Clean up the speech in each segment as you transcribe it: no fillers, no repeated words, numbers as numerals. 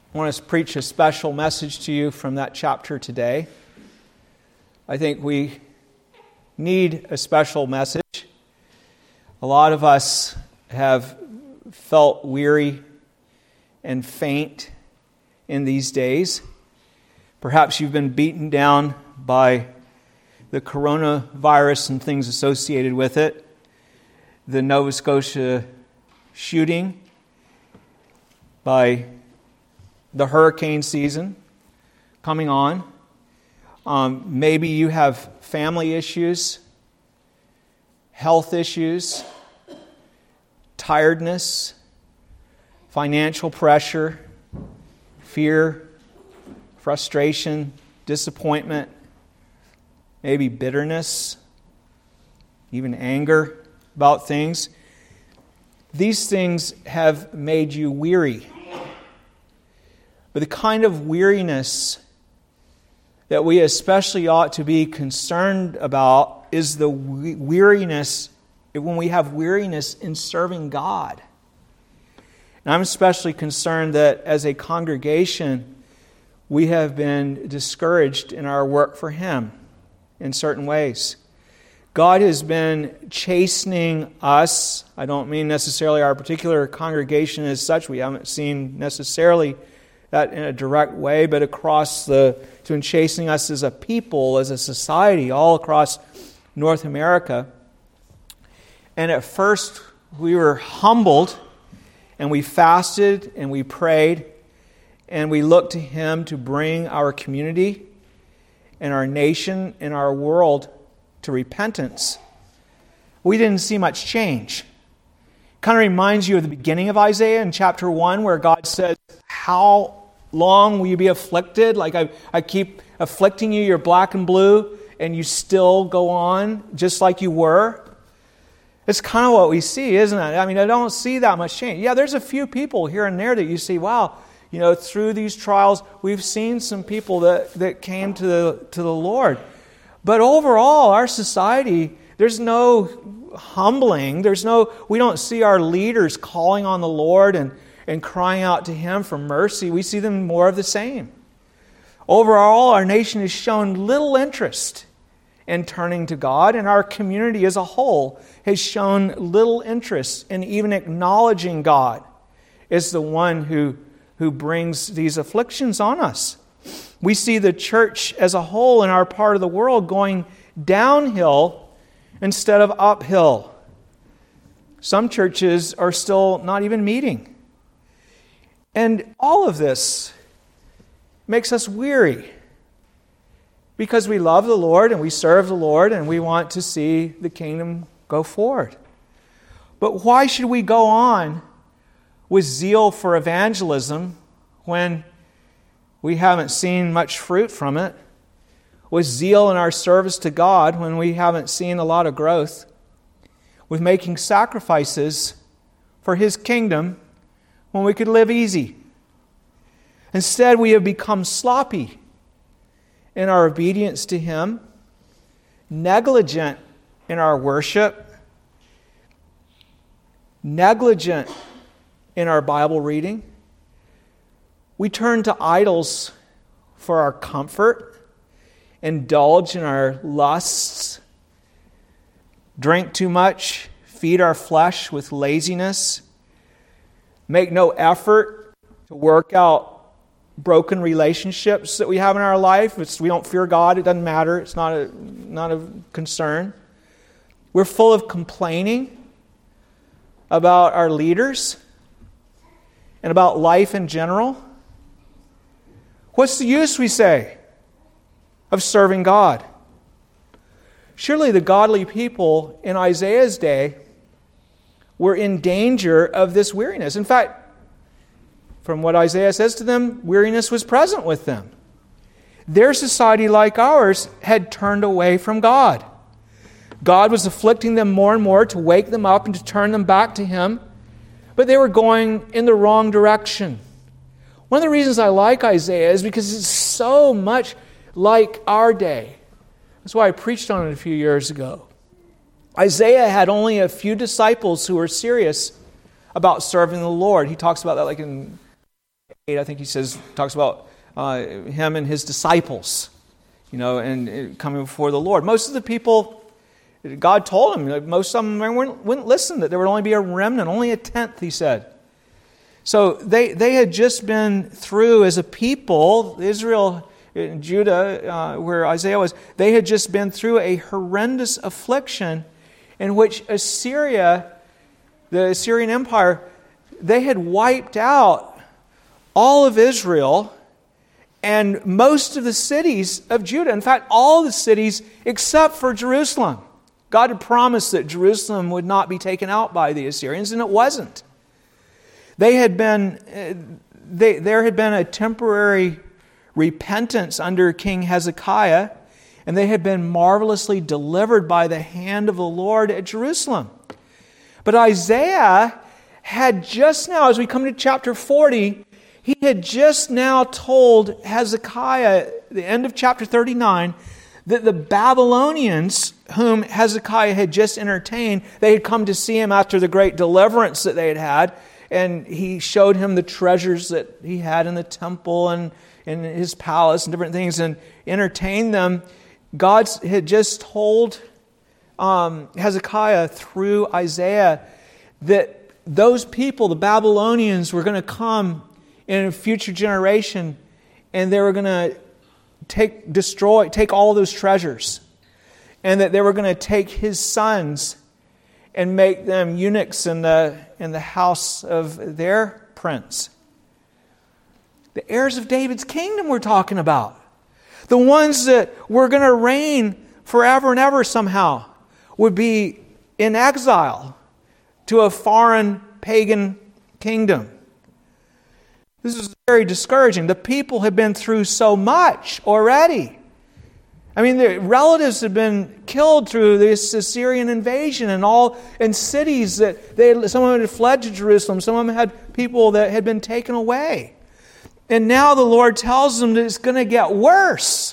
I want to preach a special message to you from that chapter today. I think we need a special message. A lot of us have felt weary and faint in these days. Perhaps you've been beaten down by the coronavirus and things associated with it, the Nova Scotia shooting, by the hurricane season coming on. Maybe you have family issues, health issues, tiredness, financial pressure, fear, frustration, disappointment, maybe bitterness, even anger about things. These things have made you weary. But the kind of weariness that we especially ought to be concerned about is the weariness, when we have weariness in serving God. And I'm especially concerned that as a congregation, we have been discouraged in our work for Him in certain ways. God has been chastening us. I don't mean necessarily our particular congregation as such. We haven't seen necessarily that in a direct way, but across to chastening us as a people, as a society, all across North America. And at first, we were humbled, and we fasted, and we prayed, and we looked to Him to bring our community and our nation and our world to repentance. We didn't see much change. Kind of reminds you of the beginning of Isaiah in chapter 1, where God says, "How long will you be afflicted? Like I keep afflicting you, you're black and blue, and you still go on just like you were." It's kind of what we see, isn't it? I mean, I don't see that much change. Yeah, there's a few people here and there that you see, wow, through these trials, we've seen some people that came to the Lord. But overall, our society, there's no humbling. We don't see our leaders calling on the Lord and crying out to Him for mercy. We see them more of the same. Overall, our nation has shown little interest in turning to God, and our community as a whole has shown little interest in even acknowledging God as the one who brings these afflictions on us. We see the church as a whole in our part of the world going downhill instead of uphill. Some churches are still not even meeting. And all of this makes us weary because we love the Lord and we serve the Lord and we want to see the kingdom go forward. But why should we go on with zeal for evangelism when we haven't seen much fruit from it? With zeal in our service to God when we haven't seen a lot of growth? With making sacrifices for His kingdom when we could live easy? Instead, we have become sloppy in our obedience to Him, negligent in our worship, negligent in our Bible reading. We turn to idols for our comfort, indulge in our lusts, drink too much, feed our flesh with laziness, make no effort to work out broken relationships that we have in our life. We don't fear God, it doesn't matter, it's not a concern. We're full of complaining about our leaders and about life in general. What's the use, we say, of serving God? Surely the godly people in Isaiah's day were in danger of this weariness. In fact, from what Isaiah says to them, weariness was present with them. Their society, like ours, had turned away from God. God was afflicting them more and more to wake them up and to turn them back to Him, but they were going in the wrong direction. One of the reasons I like Isaiah is because it's so much like our day. That's why I preached on it a few years ago. Isaiah had only a few disciples who were serious about serving the Lord. He talks about that like in I think he talks about him and his disciples, and coming before the Lord. Most of the people, God told him, most of them wouldn't listen, that there would only be a remnant, only a tenth, he said. So they had just been through, as a people, Israel and Judah, where Isaiah was, they had just been through a horrendous affliction in which Assyria, the Assyrian Empire, they had wiped out all of Israel and most of the cities of Judah. In fact, all the cities except for Jerusalem. God had promised that Jerusalem would not be taken out by the Assyrians, and it wasn't. There had been a temporary repentance under King Hezekiah, and they had been marvelously delivered by the hand of the Lord at Jerusalem. But Isaiah had just now, as we come to chapter 40, he had just now told Hezekiah, the end of chapter 39, that the Babylonians, whom Hezekiah had just entertained, they had come to see him after the great deliverance that they had had, and he showed him the treasures that he had in the temple and in his palace and different things, and entertained them. God had just told Hezekiah through Isaiah that those people, the Babylonians, were going to come in a future generation, and they were going to take all those treasures, and that they were going to take his sons and make them eunuchs in the house of their prince. The heirs of David's kingdom we're talking about. The ones that were going to reign forever and ever somehow would be in exile to a foreign pagan kingdom. This is very discouraging. The people had been through so much already. I mean, their relatives had been killed through this Assyrian invasion, and cities that some of them had fled to Jerusalem. Some of them had people that had been taken away. And now the Lord tells them that it's going to get worse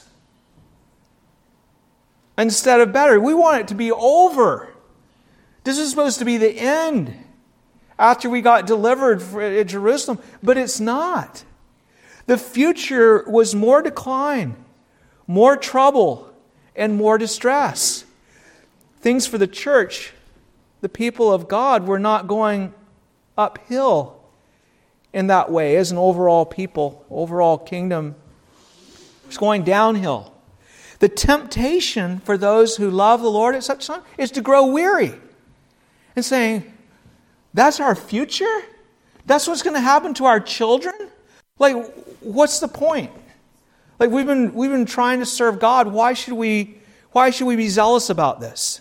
instead of better. We want it to be over. This is supposed to be the end after we got delivered at Jerusalem, but it's not. The future was more decline, more trouble, and more distress. Things for the church, the people of God, were not going uphill in that way as an overall people, overall kingdom. It's going downhill. The temptation for those who love the Lord at such time is to grow weary and saying, that's our future? That's what's going to happen to our children? Like, what's the point? Like, we've been trying to serve God. Why should we be zealous about this?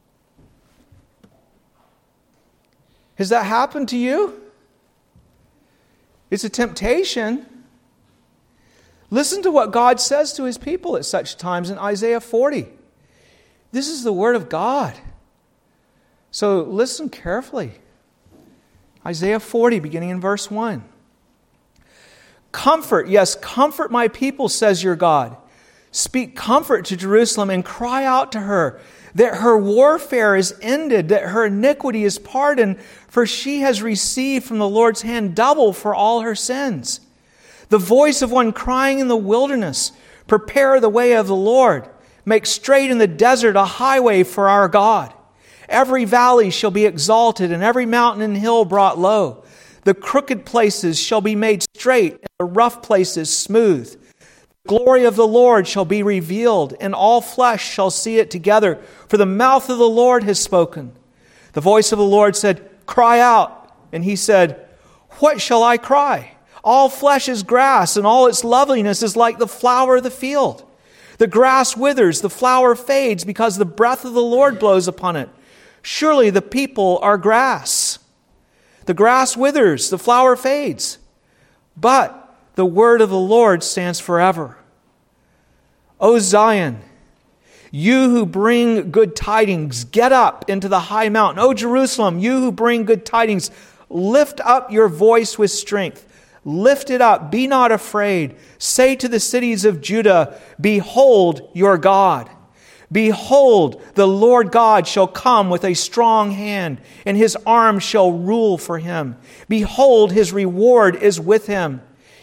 Has that happened to you? It's a temptation. Listen to what God says to His people at such times in Isaiah 40. This is the Word of God. So listen carefully. Isaiah 40, beginning in verse 1. Comfort, yes, comfort my people, says your God. Speak comfort to Jerusalem and cry out to her that her warfare is ended, that her iniquity is pardoned, for she has received from the Lord's hand double for all her sins. The voice of one crying in the wilderness, prepare the way of the Lord, make straight in the desert a highway for our God. Every valley shall be exalted, and every mountain and hill brought low. The crooked places shall be made straight, and the rough places smooth. The glory of the Lord shall be revealed, and all flesh shall see it together, for the mouth of the Lord has spoken. The voice of the Lord said, cry out. And He said, what shall I cry? All flesh is grass, and all its loveliness is like the flower of the field. The grass withers, the flower fades, because the breath of the Lord blows upon it. Surely the people are grass. The grass withers, the flower fades, but the word of the Lord stands forever. O Zion, you who bring good tidings, get up into the high mountain. O Jerusalem, you who bring good tidings, lift up your voice with strength. Lift it up, be not afraid. Say to the cities of Judah, behold your God. Behold, the Lord God shall come with a strong hand, and His arm shall rule for Him. Behold, His reward is with Him,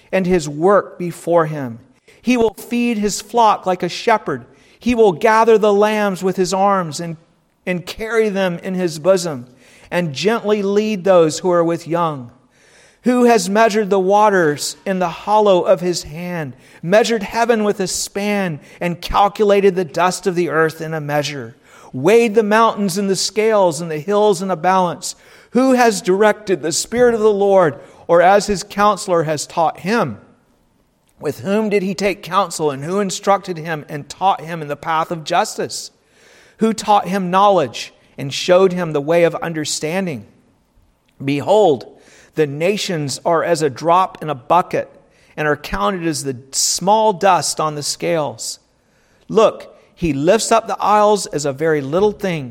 and his work before him. He will feed his flock like a shepherd. He will gather the lambs with his arms and carry them in his bosom, and gently lead those who are with young. Who has measured the waters in the hollow of his hand, measured heaven with a span, and calculated the dust of the earth in a measure, weighed the mountains in the scales and the hills in a balance? Who has directed the Spirit of the Lord, or as his counselor has taught him? With whom did he take counsel, and who instructed him and taught him in the path of justice? Who taught him knowledge and showed him the way of understanding? Behold, the nations are as a drop in a bucket, and are counted as the small dust on the scales. Look, he lifts up the isles as a very little thing,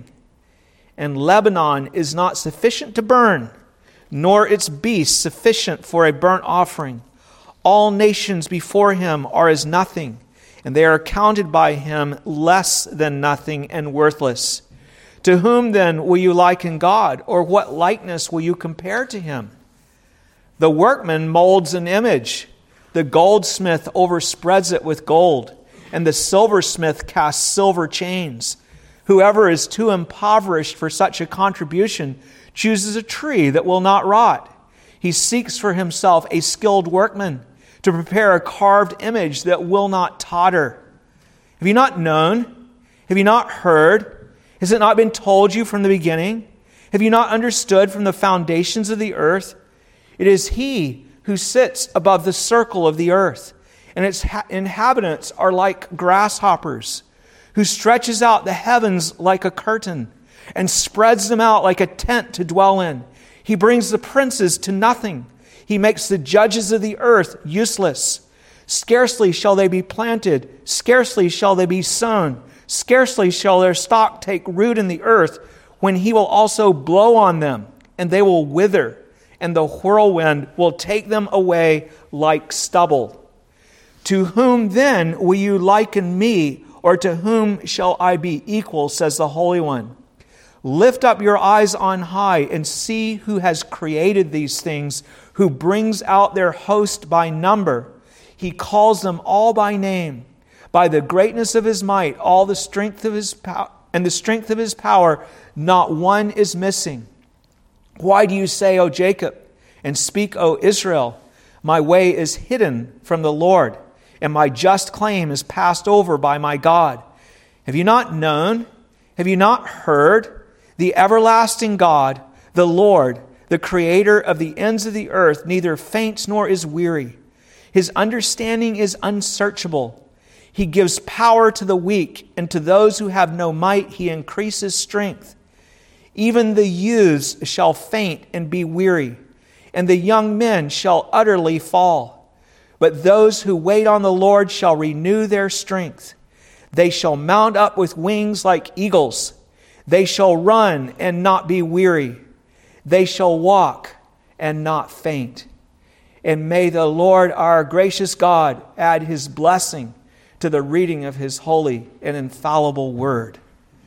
and Lebanon is not sufficient to burn, nor its beasts sufficient for a burnt offering. All nations before him are as nothing, and they are counted by him less than nothing and worthless. To whom then will you liken God, or what likeness will you compare to him? The workman molds an image. The goldsmith overspreads it with gold, and the silversmith casts silver chains. Whoever is too impoverished for such a contribution chooses a tree that will not rot. He seeks for himself a skilled workman to prepare a carved image that will not totter. Have you not known? Have you not heard? Has it not been told you from the beginning? Have you not understood from the foundations of the earth? It is he who sits above the circle of the earth, and its inhabitants are like grasshoppers, who stretches out the heavens like a curtain and spreads them out like a tent to dwell in. He brings the princes to nothing. He makes the judges of the earth useless. Scarcely shall they be planted, scarcely shall they be sown, scarcely shall their stock take root in the earth, when he will also blow on them, and they will wither, and the whirlwind will take them away like stubble. To whom then will you liken me, or to whom shall I be equal, says the Holy One? Lift up your eyes on high and see who has created these things, who brings out their host by number. He calls them all by name. By the greatness of his might, all the strength of his power, and the strength of his power, not one is missing. Why do you say, O Jacob, and speak, O Israel, my way is hidden from the Lord, and my just claim is passed over by my God? Have you not known? Have you not heard? The everlasting God, the Lord, the creator of the ends of the earth, neither faints nor is weary. His understanding is unsearchable. He gives power to the weak, and to those who have no might he increases strength. Even the youths shall faint and be weary, and the young men shall utterly fall. But those who wait on the Lord shall renew their strength. They shall mount up with wings like eagles. They shall run and not be weary. They shall walk and not faint. And may the Lord our gracious God add his blessing to the reading of his holy and infallible word.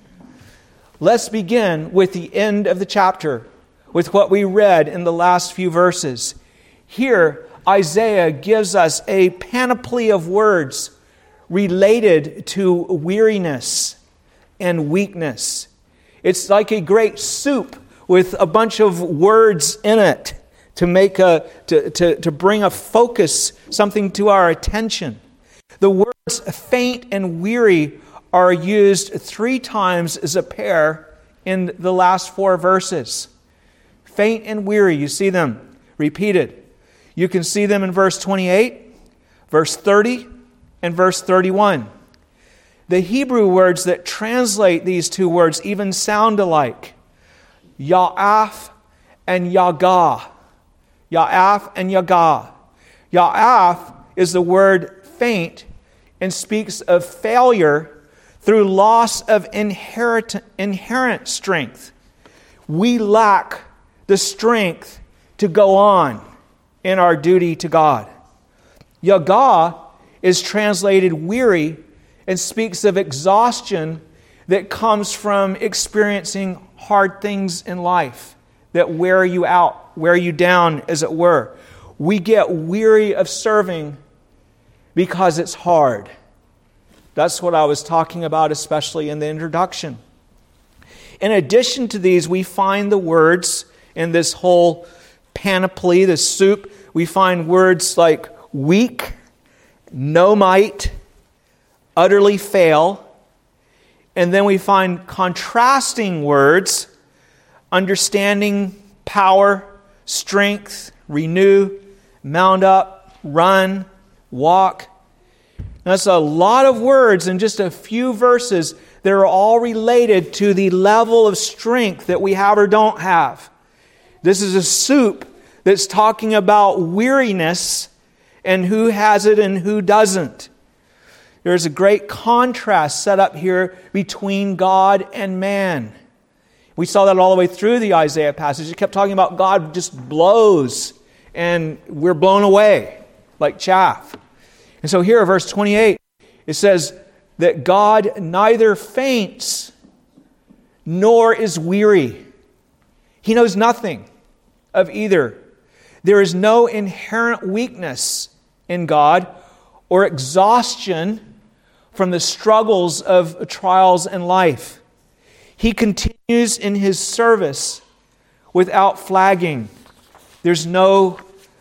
Let's begin with the end of the chapter, with what we read in the last few verses. Here, Isaiah gives us a panoply of words related to weariness and weakness. It's like a great soup with a bunch of words in it to make to bring a focus, something to our attention. The words faint and weary are used 3 times as a pair in the last 4 verses. Faint and weary, you see them repeated. You can see them in verse 28, verse 30, and verse 31. The Hebrew words that translate these 2 words even sound alike. Ya'af and Yagah. Ya'af and Yagah. Ya'af is the word faint and speaks of failure through loss of inherent strength. We lack the strength to go on in our duty to God. Yagah is translated weary and speaks of exhaustion that comes from experiencing hard things in life that wear you out, wear you down, as it were. we get weary of serving because it's hard. That's what I was talking about, especially in the introduction. In addition to these, we find the words in this whole panoply, this soup. We find words like weak, no might, utterly fail. And then we find contrasting words, understanding, power, strength, renew, mount up, run, walk. That's a lot of words in just a few verses that are all related to the level of strength that we have or don't have. This is a soup that's talking about weariness and who has it and who doesn't. There's a great contrast set up here between God and man. We saw that all the way through the Isaiah passage. It kept talking about God just blows and we're blown away like chaff. And so here, verse 28, it says that God neither faints nor is weary. He knows nothing of either. There is no inherent weakness in God or exhaustion from the struggles of trials in life. He continues in His service without flagging. There's no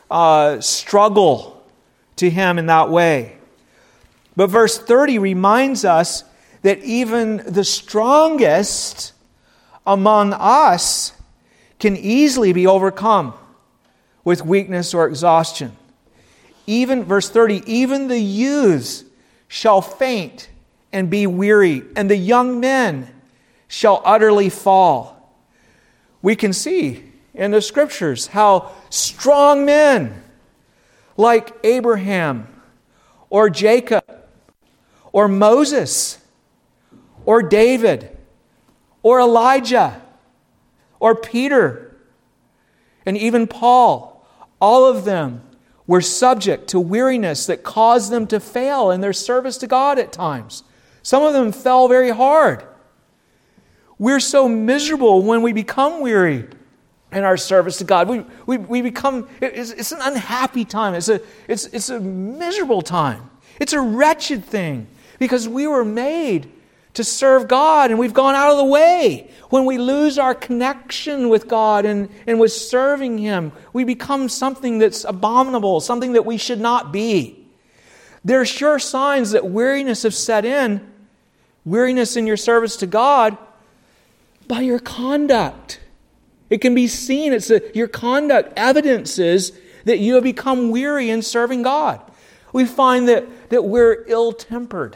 struggle to Him in that way. But verse 30 reminds us that even the strongest among us can easily be overcome with weakness or exhaustion. Even, verse 30, even the youths shall faint and be weary, and the young men shall utterly fall. We can see in the Scriptures how strong men like Abraham or Jacob or Moses or David or Elijah or Peter and even Paul, all of them were subject to weariness that caused them to fail in their service to God at times. Some of them fell very hard. We're so miserable when we become weary in our service to God. We become, it's an unhappy time. It's a miserable time. It's a wretched thing because we were made to serve God and we've gone out of the way. When we lose our connection with God and with serving Him, we become something that's abominable, something that we should not be. There are sure signs that weariness have set in, weariness in your service to God, by your conduct. It can be seen. Your conduct evidences that you have become weary in serving God. We find that we're ill-tempered.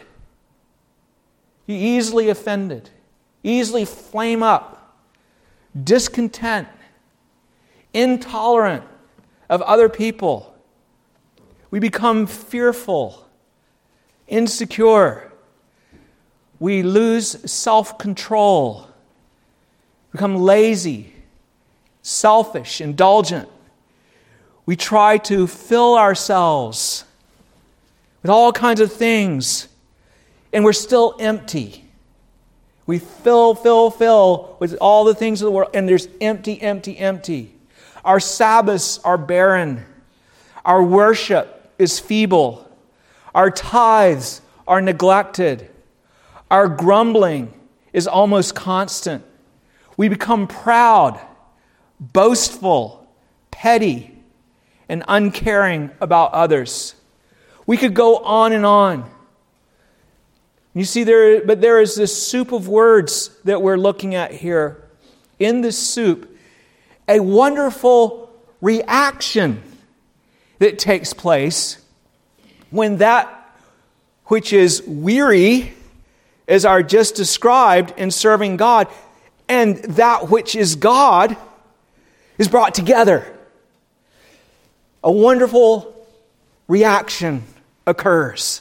You're easily offended, easily flame up, discontent, intolerant of other people. We become fearful, insecure. We lose self-control, become lazy, selfish, indulgent. We try to fill ourselves with all kinds of things, and we're still empty. We fill with all the things of the world, and there's empty. Our Sabbaths are barren. Our worship is feeble. Our tithes are neglected. Our grumbling is almost constant. We become proud, boastful, petty, and uncaring about others. We could go on and on. You see, there is this soup of words that we're looking at here. In this soup, a wonderful reaction that takes place when that which is weary, as are just described in serving God, and that which is God is brought together. A wonderful reaction occurs.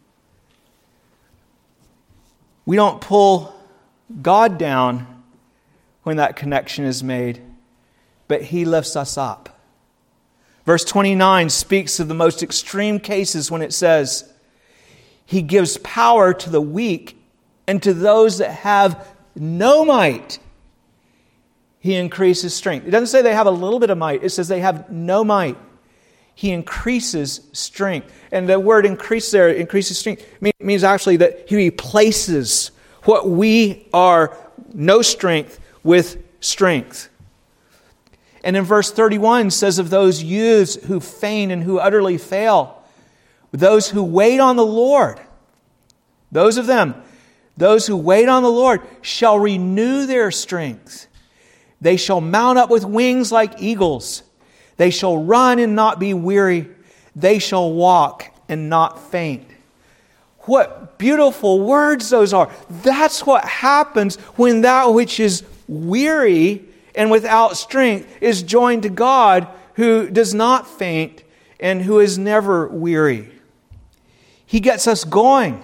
We don't pull God down when that connection is made, but He lifts us up. Verse 29 speaks of the most extreme cases when it says, He gives power to the weak, and to those that have no might, He increases strength. It doesn't say they have a little bit of might. It says they have no might. He increases strength. And the word increase there, increases strength, means actually that He replaces what we are no strength with strength. And in verse 31 says of those youths who faint and who utterly fail, those who wait on the Lord, those who wait on the Lord shall renew their strength. They shall mount up with wings like eagles. They shall run and not be weary. They shall walk and not faint. What beautiful words those are. That's what happens when that which is weary and without strength is joined to God, who does not faint and who is never weary. He gets us going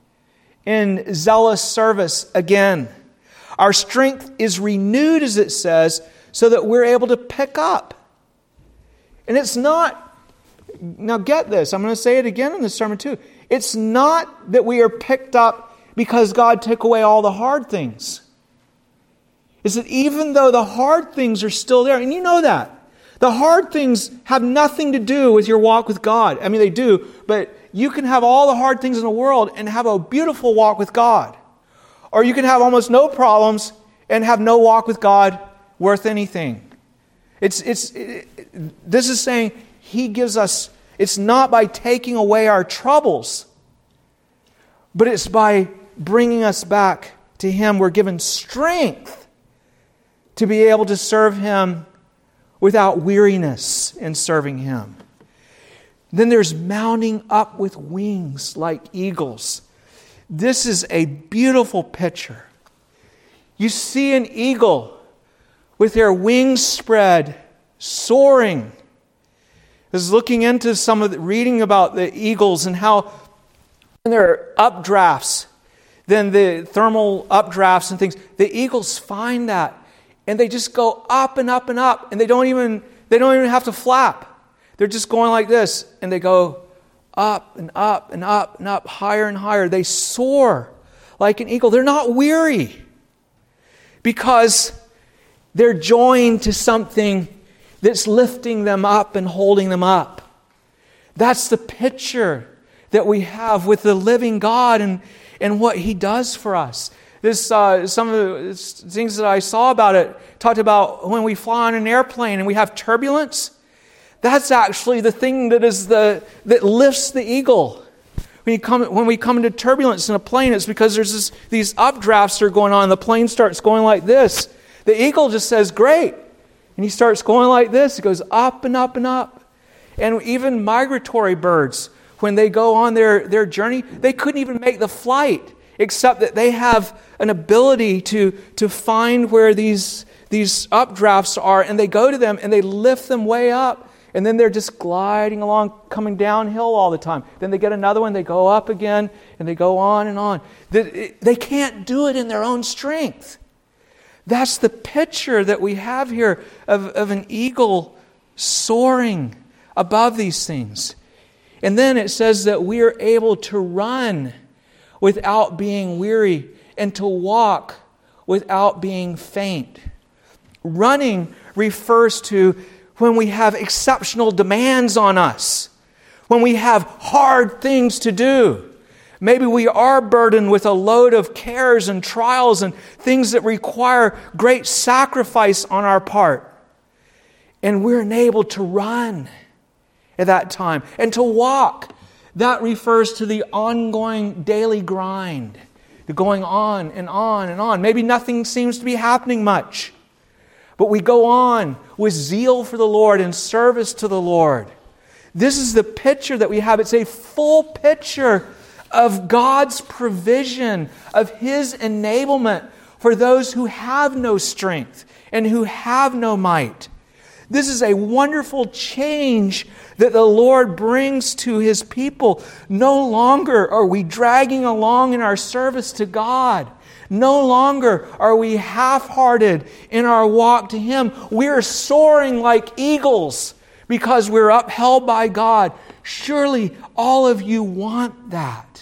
in zealous service again. Our strength is renewed, as it says, so that we're able to pick up. And it's not, now get this, I'm going to say it again in this sermon too. It's not that we are picked up because God took away all the hard things. It's that even though the hard things are still there, and you know that, the hard things have nothing to do with your walk with God. I mean, they do, but you can have all the hard things in the world and have a beautiful walk with God. Or you can have almost no problems and have no walk with God worth anything. This is saying He gives us, it's not by taking away our troubles, but it's by bringing us back to Him. We're given strength to be able to serve Him without weariness in serving Him. Then there's mounting up with wings like eagles. This is a beautiful picture. You see an eagle with their wings spread, soaring. I was looking into reading about the eagles and how in their updrafts, then the thermal updrafts and things, the eagles find that and they just go up and up and up, and they don't even have to flap. They're just going like this, and they go up and up and up and up, higher and higher. They soar like an eagle. They're not weary because they're joined to something that's lifting them up and holding them up. That's the picture that we have with the living God and what He does for us. Some of the things that I saw about it talked about when we fly on an airplane and we have turbulence. That's actually the thing that lifts the eagle. When we come into turbulence in a plane, it's because there's these updrafts that are going on, and the plane starts going like this. The eagle just says, "Great," and he starts going like this. It goes up and up and up. And even migratory birds, when they go on their journey, they couldn't even make the flight, except that they have an ability to find where these updrafts are, and they go to them and they lift them way up, and then they're just gliding along, coming downhill all the time. Then they get another one, they go up again, and they go on and on. They can't do it in their own strength. That's the picture that we have here of an eagle soaring above these things. And then it says that we are able to run without being weary and to walk without being faint. Running refers to when we have exceptional demands on us, when we have hard things to do. Maybe we are burdened with a load of cares and trials and things that require great sacrifice on our part. And we're enabled to run at that time. And to walk, that refers to the ongoing daily grind, the going on and on and on. Maybe nothing seems to be happening much, but we go on with zeal for the Lord and service to the Lord. This is the picture that we have. It's a full picture of God's provision, of His enablement for those who have no strength and who have no might. This is a wonderful change that the Lord brings to His people. No longer are we dragging along in our service to God. No longer are we half-hearted in our walk to Him. We're soaring like eagles because we're upheld by God. Surely all of you want that.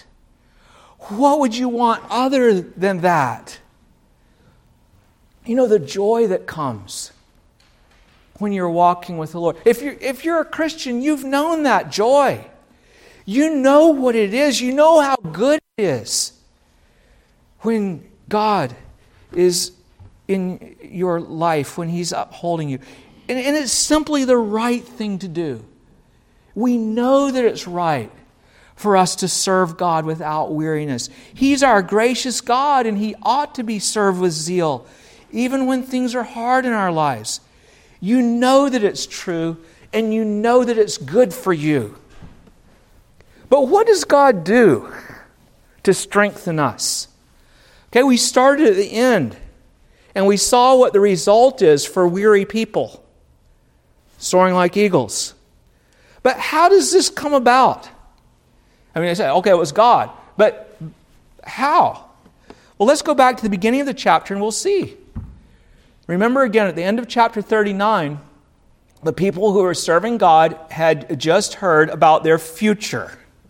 What would you want other than that? You know, the joy that comes when you're walking with the Lord. If you're a Christian, you've known that joy. You know what it is. You know how good it is when God is in your life, when He's upholding you. And it's simply the right thing to do. We know that it's right for us to serve God without weariness. He's our gracious God, and He ought to be served with zeal, even when things are hard in our lives. You know that it's true, and you know that it's good for you. But what does God do to strengthen us? Okay, we started at the end, and we saw what the result is for weary people, soaring like eagles. But how does this come about? I mean, I say, okay, it was God, but how? Well, let's go back to the beginning of the chapter and we'll see. Remember again, at the end of chapter 39, the people who were serving God had just heard about their future.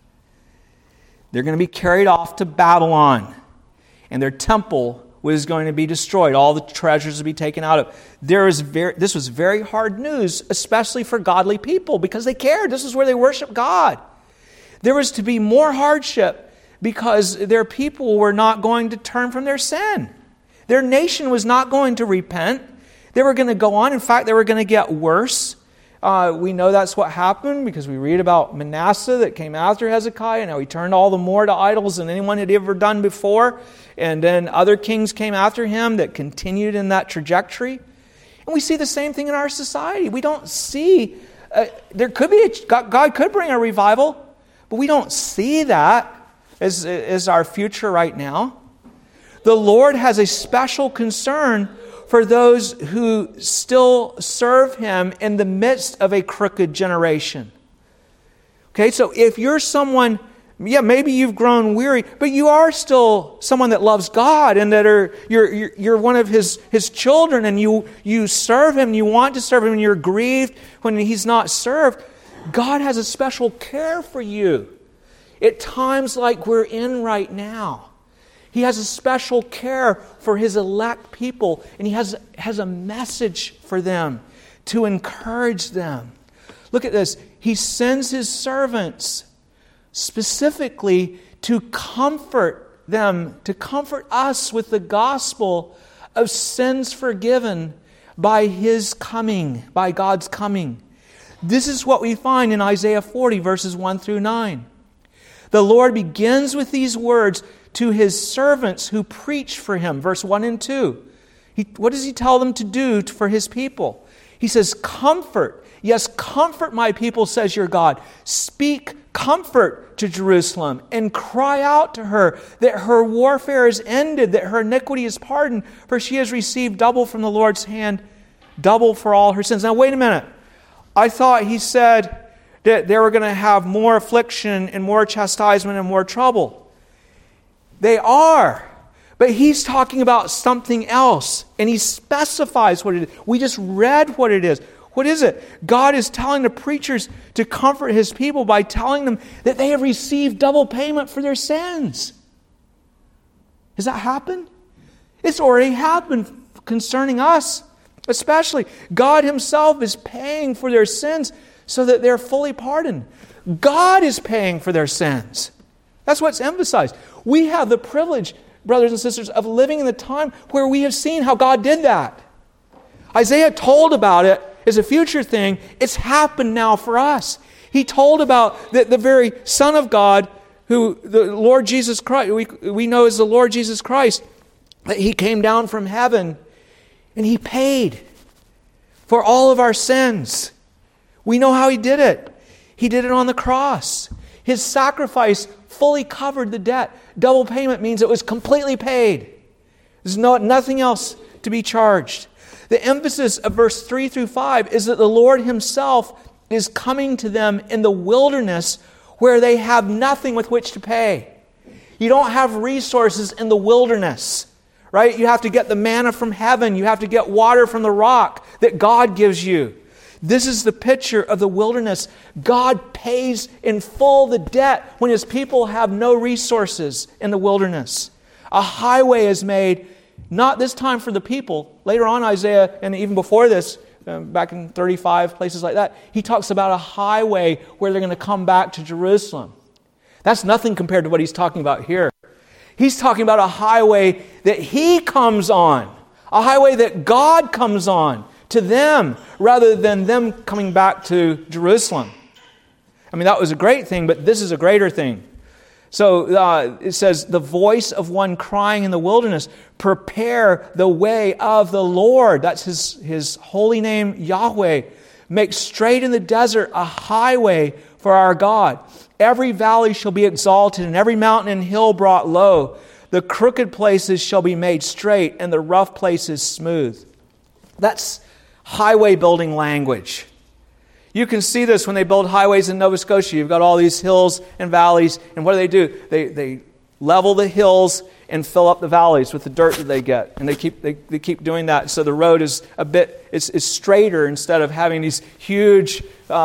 They're going to be carried off to Babylon, and their temple was going to be destroyed. All the treasures would be taken out of. This was very hard news, especially for godly people, because they cared. This is where they worship God. There was to be more hardship because their people were not going to turn from their sin. Their nation was not going to repent. They were going to go on. In fact, they were going to get worse. We know that's what happened because we read about Manasseh that came after Hezekiah, and how he turned all the more to idols than anyone had ever done before. And then other kings came after him that continued in that trajectory. And we see the same thing in our society. We don't see, there could be, God could bring a revival, but we don't see that as our future right now. The Lord has a special concern for those who still serve Him in the midst of a crooked generation. Okay, so if you're someone, maybe you've grown weary, but you are still someone that loves God and that you're one of His children, and you serve Him, you want to serve Him, and you're grieved when He's not served, God has a special care for you at times like we're in right now. He has a special care for His elect people, and He has a message for them to encourage them. Look at this. He sends His servants specifically to comfort them, to comfort us with the gospel of sins forgiven by His coming, by God's coming. This is what we find in Isaiah 40, verses 1 through 9. The Lord begins with these words to His servants who preach for Him. Verse 1 and 2. What does He tell them to do for His people? He says, comfort. Yes, comfort my people, says your God. Speak comfort to Jerusalem and cry out to her that her warfare is ended, that her iniquity is pardoned, for she has received double from the Lord's hand, double for all her sins. Now wait a minute. I thought He said that they were going to have more affliction and more chastisement and more trouble. They are. But He's talking about something else. And He specifies what it is. We just read what it is. What is it? God is telling the preachers to comfort His people by telling them that they have received double payment for their sins. Has that happened? It's already happened concerning us. Especially, God Himself is paying for their sins so that they're fully pardoned. God is paying for their sins. That's what's emphasized. We have the privilege, brothers and sisters, of living in the time where we have seen how God did that. Isaiah told about it as a future thing. It's happened now for us. He told about the very Son of God, who the Lord Jesus Christ, we know as the Lord Jesus Christ, that He came down from heaven and He paid for all of our sins. We know how He did it. He did it on the cross. His sacrifice fully covered the debt. Double payment means it was completely paid. There's nothing else to be charged. The emphasis of verse 3 through 5 is that the Lord Himself is coming to them in the wilderness where they have nothing with which to pay. You don't have resources in the wilderness, right? You have to get the manna from heaven. You have to get water from the rock that God gives you. This is the picture of the wilderness. God pays in full the debt when His people have no resources in the wilderness. A highway is made, not this time for the people. Later on, Isaiah, and even before this, back in 35, places like that. He talks about a highway where they're going to come back to Jerusalem. That's nothing compared to what he's talking about here. He's talking about a highway that he comes on, a highway that God comes on to them rather than them coming back to Jerusalem. I mean, that was a great thing, but this is a greater thing. So it says, the voice of one crying in the wilderness, prepare the way of the Lord. That's his holy name, Yahweh. Make straight in the desert a highway for our God. Every valley shall be exalted, and every mountain and hill brought low. The crooked places shall be made straight, and the rough places smooth. That's highway building language. You can see this when they build highways in Nova Scotia. You've got all these hills and valleys, and what do? They level the hills and fill up the valleys with the dirt that they get, and they keep doing that. So the road is is straighter instead of having these huge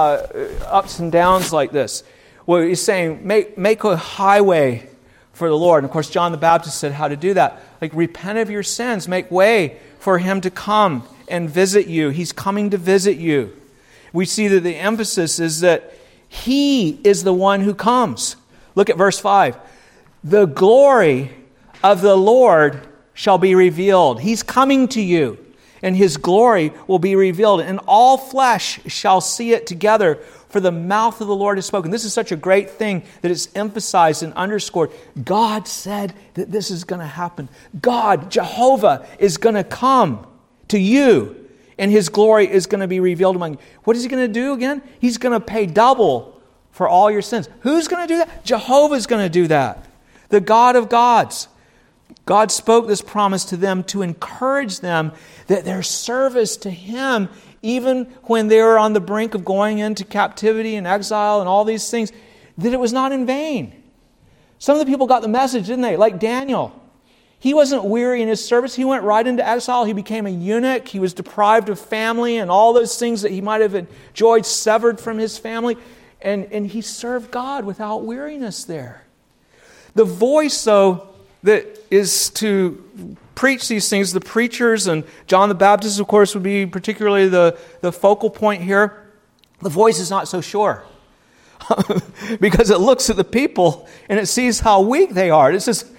ups and downs like this. Well, he's saying make a highway for the Lord. And of course, John the Baptist said how to do that. Like, repent of your sins, make way for Him to come and visit you. He's coming to visit you. We see that the emphasis is that He is the one who comes. Look at verse 5. The glory of the Lord shall be revealed. He's coming to you, and His glory will be revealed, and all flesh shall see it together, for the mouth of the Lord has spoken. This is such a great thing that it's emphasized and underscored. God said that this is going to happen. God, Jehovah, is going to come to you, and His glory is going to be revealed among you. What is He going to do again? He's going to pay double for all your sins. Who's going to do that? Jehovah's going to do that. The God of gods. God spoke this promise to them to encourage them that their service to Him, even when they were on the brink of going into captivity and exile and all these things, that it was not in vain. Some of the people got the message, didn't they? Like Daniel. He wasn't weary in his service. He went right into exile. He became a eunuch. He was deprived of family and all those things that he might have enjoyed, severed from his family. And he served God without weariness there. The voice, though, that is to preach these things, the preachers, and John the Baptist, of course, would be particularly the focal point here. The voice is not so sure. Because it looks at the people and it sees how weak they are. It says,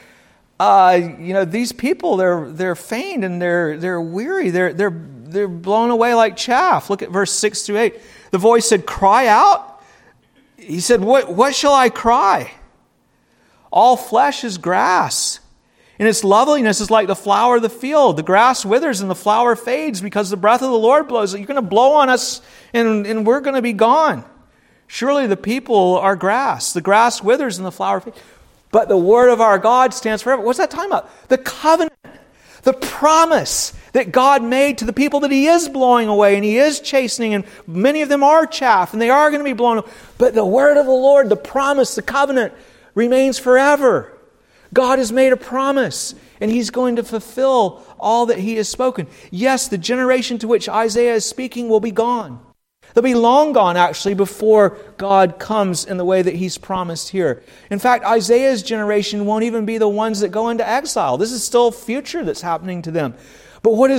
these people, they're faint and they're weary. They're blown away like chaff. Look at verse 6 through 8. The voice said, cry out. He said, what shall I cry? All flesh is grass, and its loveliness is like the flower of the field. The grass withers and the flower fades because the breath of the Lord blows. You're going to blow on us and we're going to be gone. Surely the people are grass. The grass withers and the flower fades. But the word of our God stands forever. What's that talking about? The covenant, the promise that God made to the people that He is blowing away and He is chastening, and many of them are chaff and they are going to be blown away. But the word of the Lord, the promise, the covenant, remains forever. God has made a promise, and He's going to fulfill all that He has spoken. Yes, the generation to which Isaiah is speaking will be gone. They'll be long gone, actually, before God comes in the way that He's promised here. In fact, Isaiah's generation won't even be the ones that go into exile. This is still future that's happening to them. But what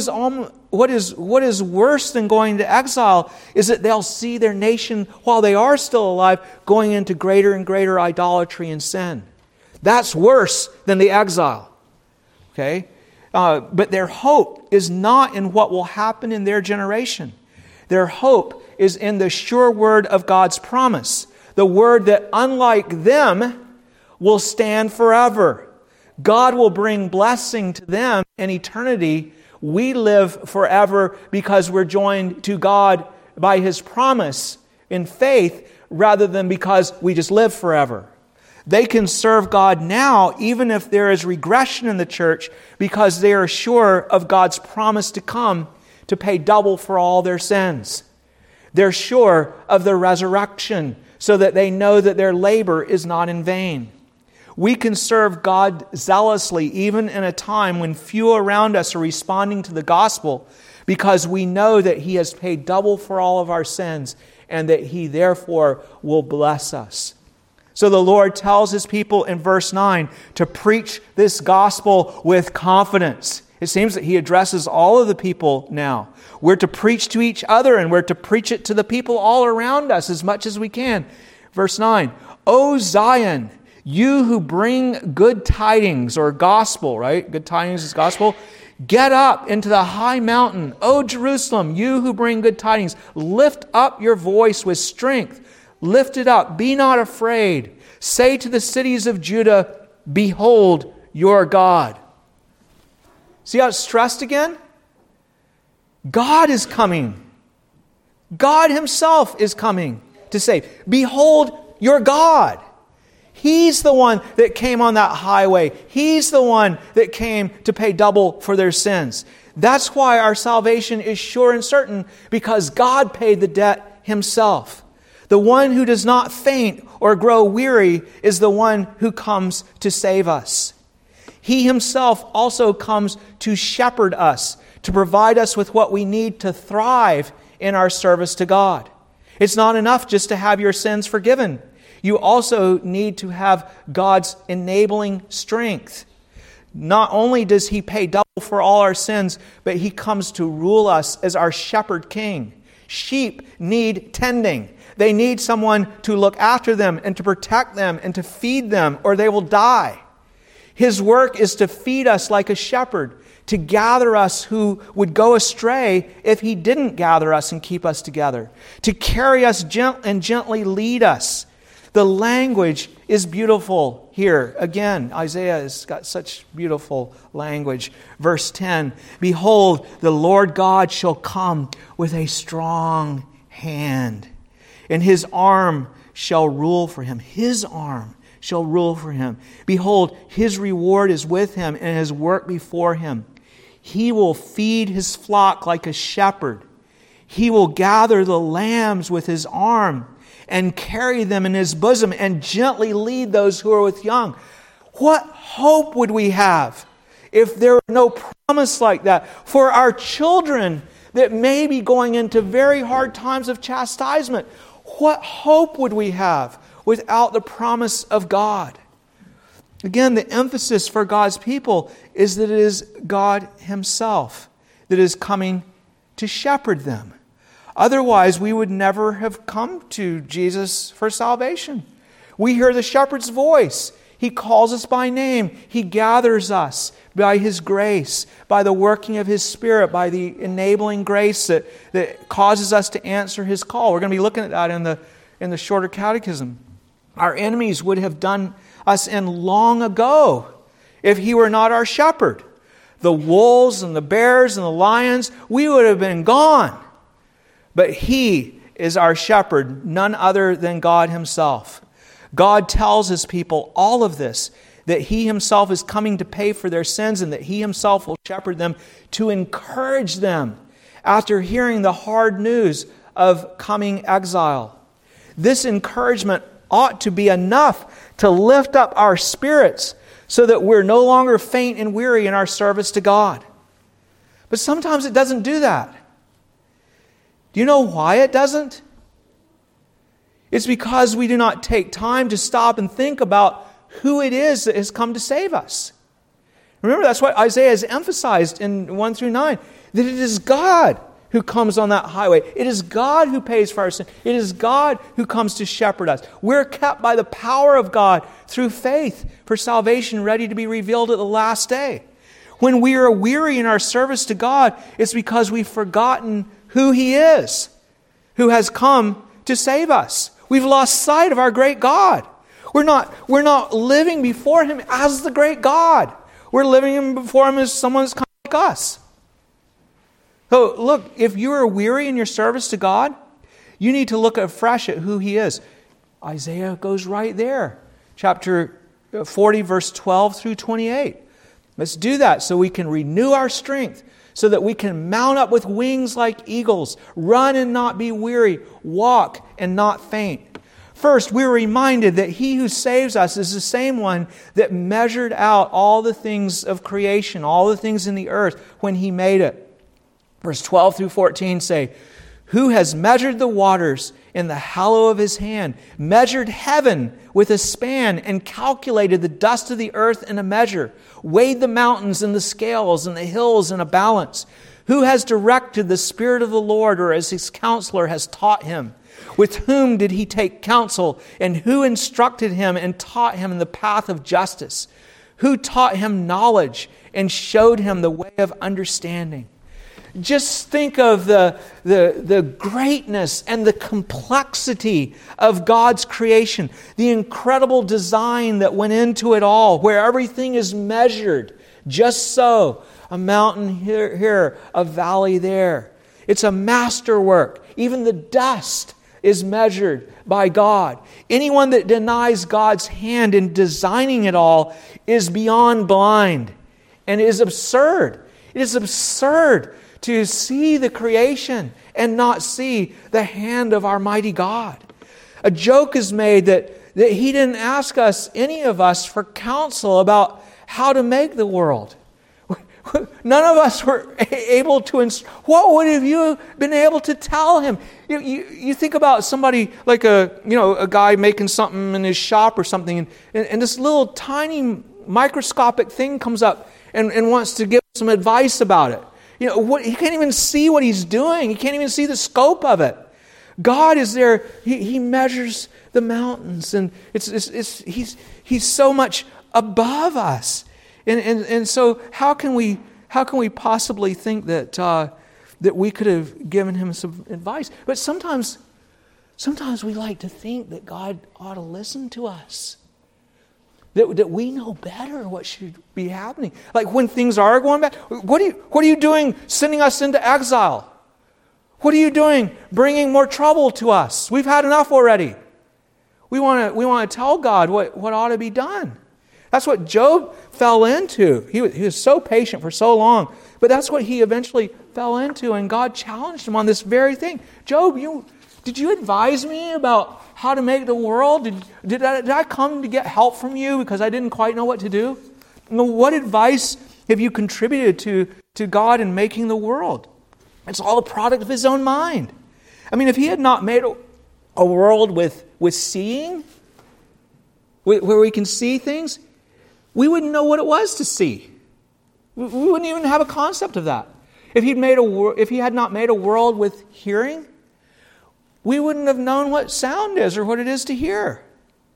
is worse than going to exile is that they'll see their nation, while they are still alive, going into greater and greater idolatry and sin. That's worse than the exile. Okay? But their hope is not in what will happen in their generation. Their hope is in the sure word of God's promise. The word that, unlike them, will stand forever. God will bring blessing to them in eternity. We live forever because we're joined to God by His promise in faith rather than because we just live forever. They can serve God now even if there is regression in the church because they are sure of God's promise to come to pay double for all their sins. They're sure of the resurrection so that they know that their labor is not in vain. We can serve God zealously even in a time when few around us are responding to the gospel because we know that He has paid double for all of our sins and that He therefore will bless us. So the Lord tells His people in verse 9 to preach this gospel with confidence. It seems that he addresses all of the people now. We're to preach to each other, and we're to preach it to the people all around us as much as we can. Verse 9, O Zion, you who bring good tidings, or gospel, right? Good tidings is gospel. Get up into the high mountain. O Jerusalem, you who bring good tidings, lift up your voice with strength. Lift it up. Be not afraid. Say to the cities of Judah, behold your God. See how it's stressed again? God is coming. God himself is coming to save. Behold your God. He's the one that came on that highway. He's the one that came to pay double for their sins. That's why our salvation is sure and certain, because God paid the debt himself. The one who does not faint or grow weary is the one who comes to save us. He himself also comes to shepherd us, to provide us with what we need to thrive in our service to God. It's not enough just to have your sins forgiven. You also need to have God's enabling strength. Not only does he pay double for all our sins, but he comes to rule us as our shepherd king. Sheep need tending. They need someone to look after them and to protect them and to feed them, or they will die. His work is to feed us like a shepherd, to gather us who would go astray if he didn't gather us and keep us together, to carry us and gently lead us. The language is beautiful here. Again, Isaiah has got such beautiful language. Verse 10, behold, the Lord God shall come with a strong hand, and his arm shall rule for him. His arm shall rule for him. Behold, his reward is with him, and his work before him. He will feed his flock like a shepherd. He will gather the lambs with his arm and carry them in his bosom and gently lead those who are with young. What hope would we have if there were no promise like that for our children that may be going into very hard times of chastisement? What hope would we have without the promise of God? Again, the emphasis for God's people is that it is God himself that is coming to shepherd them. Otherwise, we would never have come to Jesus for salvation. We hear the shepherd's voice. He calls us by name. He gathers us by his grace, by the working of his Spirit, by the enabling grace that causes us to answer his call. We're going to be looking at that in the shorter catechism. Our enemies would have done us in long ago if he were not our shepherd. The wolves and the bears and the lions, we would have been gone. But he is our shepherd, none other than God himself. God tells his people all of this, that he himself is coming to pay for their sins and that he himself will shepherd them to encourage them after hearing the hard news of coming exile. This encouragement ought to be enough to lift up our spirits so that we're no longer faint and weary in our service to God. But sometimes it doesn't do that. Do you know why it doesn't? It's because we do not take time to stop and think about who it is that has come to save us. Remember, that's what Isaiah has emphasized in 1 through 9, that it is God who comes on that highway. It is God who pays for our sin. It is God who comes to shepherd us. We're kept by the power of God through faith for salvation ready to be revealed at the last day. When we are weary in our service to God, it's because we've forgotten who he is, who has come to save us. We've lost sight of our great God. We're not living before him as the great God. We're living before him as someone that's kind of like us. So look, if you are weary in your service to God, you need to look afresh at who he is. Isaiah goes right there. Chapter 40, verse 12 through 28. Let's do that so we can renew our strength, so that we can mount up with wings like eagles, run and not be weary, walk and not faint. First, we're reminded that he who saves us is the same one that measured out all the things of creation, all the things in the earth when he made it. Verse 12 through 14 say, who has measured the waters in the hollow of his hand, measured heaven with a span, and calculated the dust of the earth in a measure, weighed the mountains in the scales and the hills in a balance. Who has directed the Spirit of the Lord, or as his counselor has taught him? With whom did he take counsel, and who instructed him and taught him in the path of justice? Who taught him knowledge and showed him the way of understanding? Just think of the greatness and the complexity of God's creation, the incredible design that went into it all, where everything is measured just so. A mountain here, a valley there. It's a masterwork. Even the dust is measured by God. Anyone that denies God's hand in designing it all is beyond blind and is absurd. It is absurd to see the creation and not see the hand of our mighty God. A joke is made that He didn't ask us, any of us, for counsel about how to make the world. None of us were able to. What would have you been able to tell him? You think about somebody like a guy making something in his shop or something, and this little tiny microscopic thing comes up and wants to give some advice about it. He can't even see what he's doing. He can't even see the scope of it. God is there. He measures the mountains, and He's so much above us. And so how can we possibly think that we could have given him some advice? But sometimes we like to think that God ought to listen to us. That we know better what should be happening. Like when things are going bad, what are you doing sending us into exile? What are you doing bringing more trouble to us? We've had enough already. We want to tell God what ought to be done. That's what Job fell into. He was so patient for so long, but that's what he eventually fell into, and God challenged him on this very thing. Job, did you advise me about how to make the world? Did I come to get help from you because I didn't quite know what to do? What advice have you contributed to God in making the world? It's all a product of his own mind. I mean, if he had not made a world with seeing, where we can see things, we wouldn't know what it was to see. We wouldn't even have a concept of that. If he had not made a world with hearing, we wouldn't have known what sound is or what it is to hear.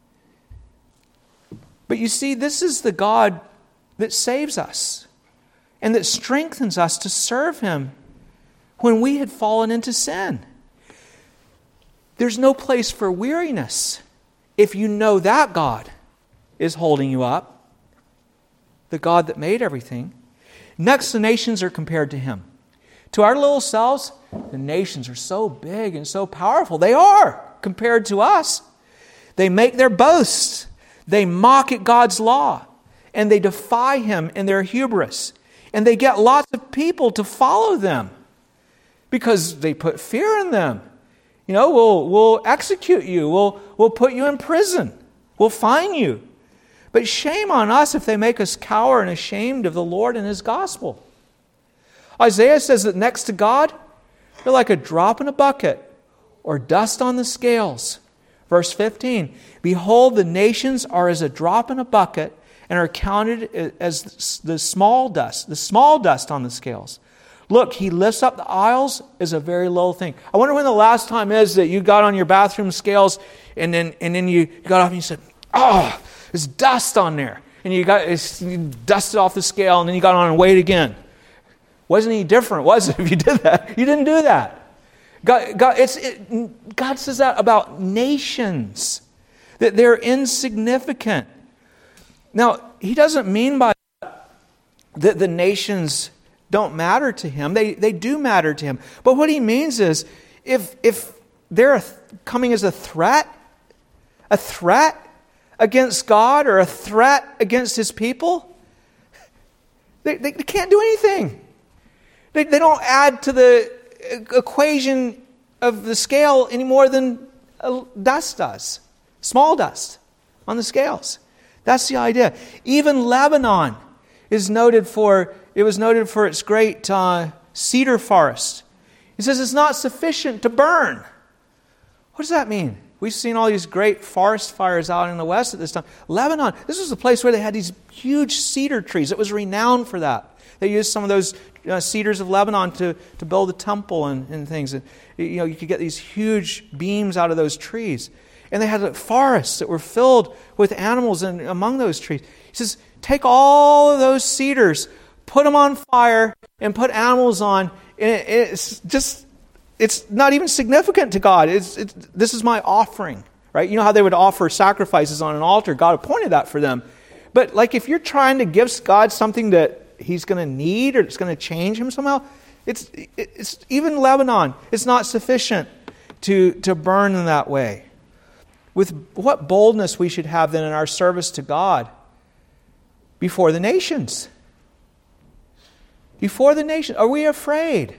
But you see, this is the God that saves us and that strengthens us to serve Him when we had fallen into sin. There's no place for weariness if you know that God is holding you up. The God that made everything. Next, the nations are compared to Him. To our little selves, the nations are so big and so powerful. They are compared to us. They make their boasts. They mock at God's law. And they defy Him in their hubris. And they get lots of people to follow them because they put fear in them. We'll execute you. We'll put you in prison. We'll fine you. But shame on us if they make us cower and ashamed of the Lord and His gospel. Isaiah says that next to God, they're like a drop in a bucket or dust on the scales. Verse 15, behold, the nations are as a drop in a bucket and are counted as the small dust on the scales. Look, He lifts up the isles as a very low thing. I wonder when the last time is that you got on your bathroom scales and then you got off and you said, oh, there's dust on there. And you dusted off the scale and then you got on and weighed again. Wasn't any different, was it, if you did that? You didn't do that. God says that about nations, that they're insignificant. Now, He doesn't mean by that the nations don't matter to Him. They do matter to Him. But what He means is, if they're coming as a threat against God or a threat against His people, they can't do anything. They don't add to the equation of the scale any more than dust does. Small dust on the scales. That's the idea. Even Lebanon was noted for its great cedar forest. He says it's not sufficient to burn. What does that mean? We've seen all these great forest fires out in the west at this time. Lebanon, this was the place where they had these huge cedar trees. It was renowned for that. They used some of those cedars of Lebanon to build a temple and things. And, you could get these huge beams out of those trees. And they had forests that were filled with animals among those trees. He says, take all of those cedars, put them on fire, and put animals on. And it's not even significant to God. This is my offering, right? You know how they would offer sacrifices on an altar? God appointed that for them. But like if you're trying to give God something that He's going to need or it's going to change Him somehow, it's even Lebanon, it's not sufficient to burn in that way. With what boldness we should have then in our service to God before the nations. Before the nations. Are we afraid?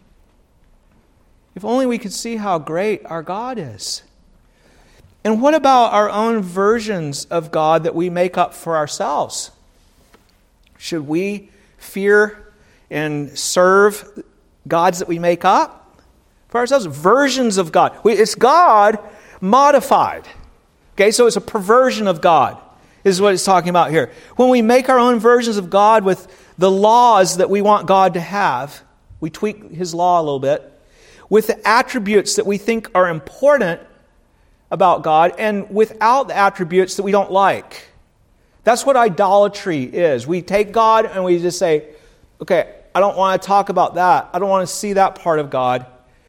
If only we could see how great our God is. And what about our own versions of God that we make up for ourselves? Should we fear and serve gods that we make up for ourselves? Versions of God. It's God modified. Okay, so it's a perversion of God. This is what it's talking about here. When we make our own versions of God with the laws that we want God to have, we tweak His law a little bit, with the attributes that we think are important about God and without the attributes that we don't like. That's what idolatry is. We take God and we just say, okay, I don't want to talk about that. I don't want to see that part of God.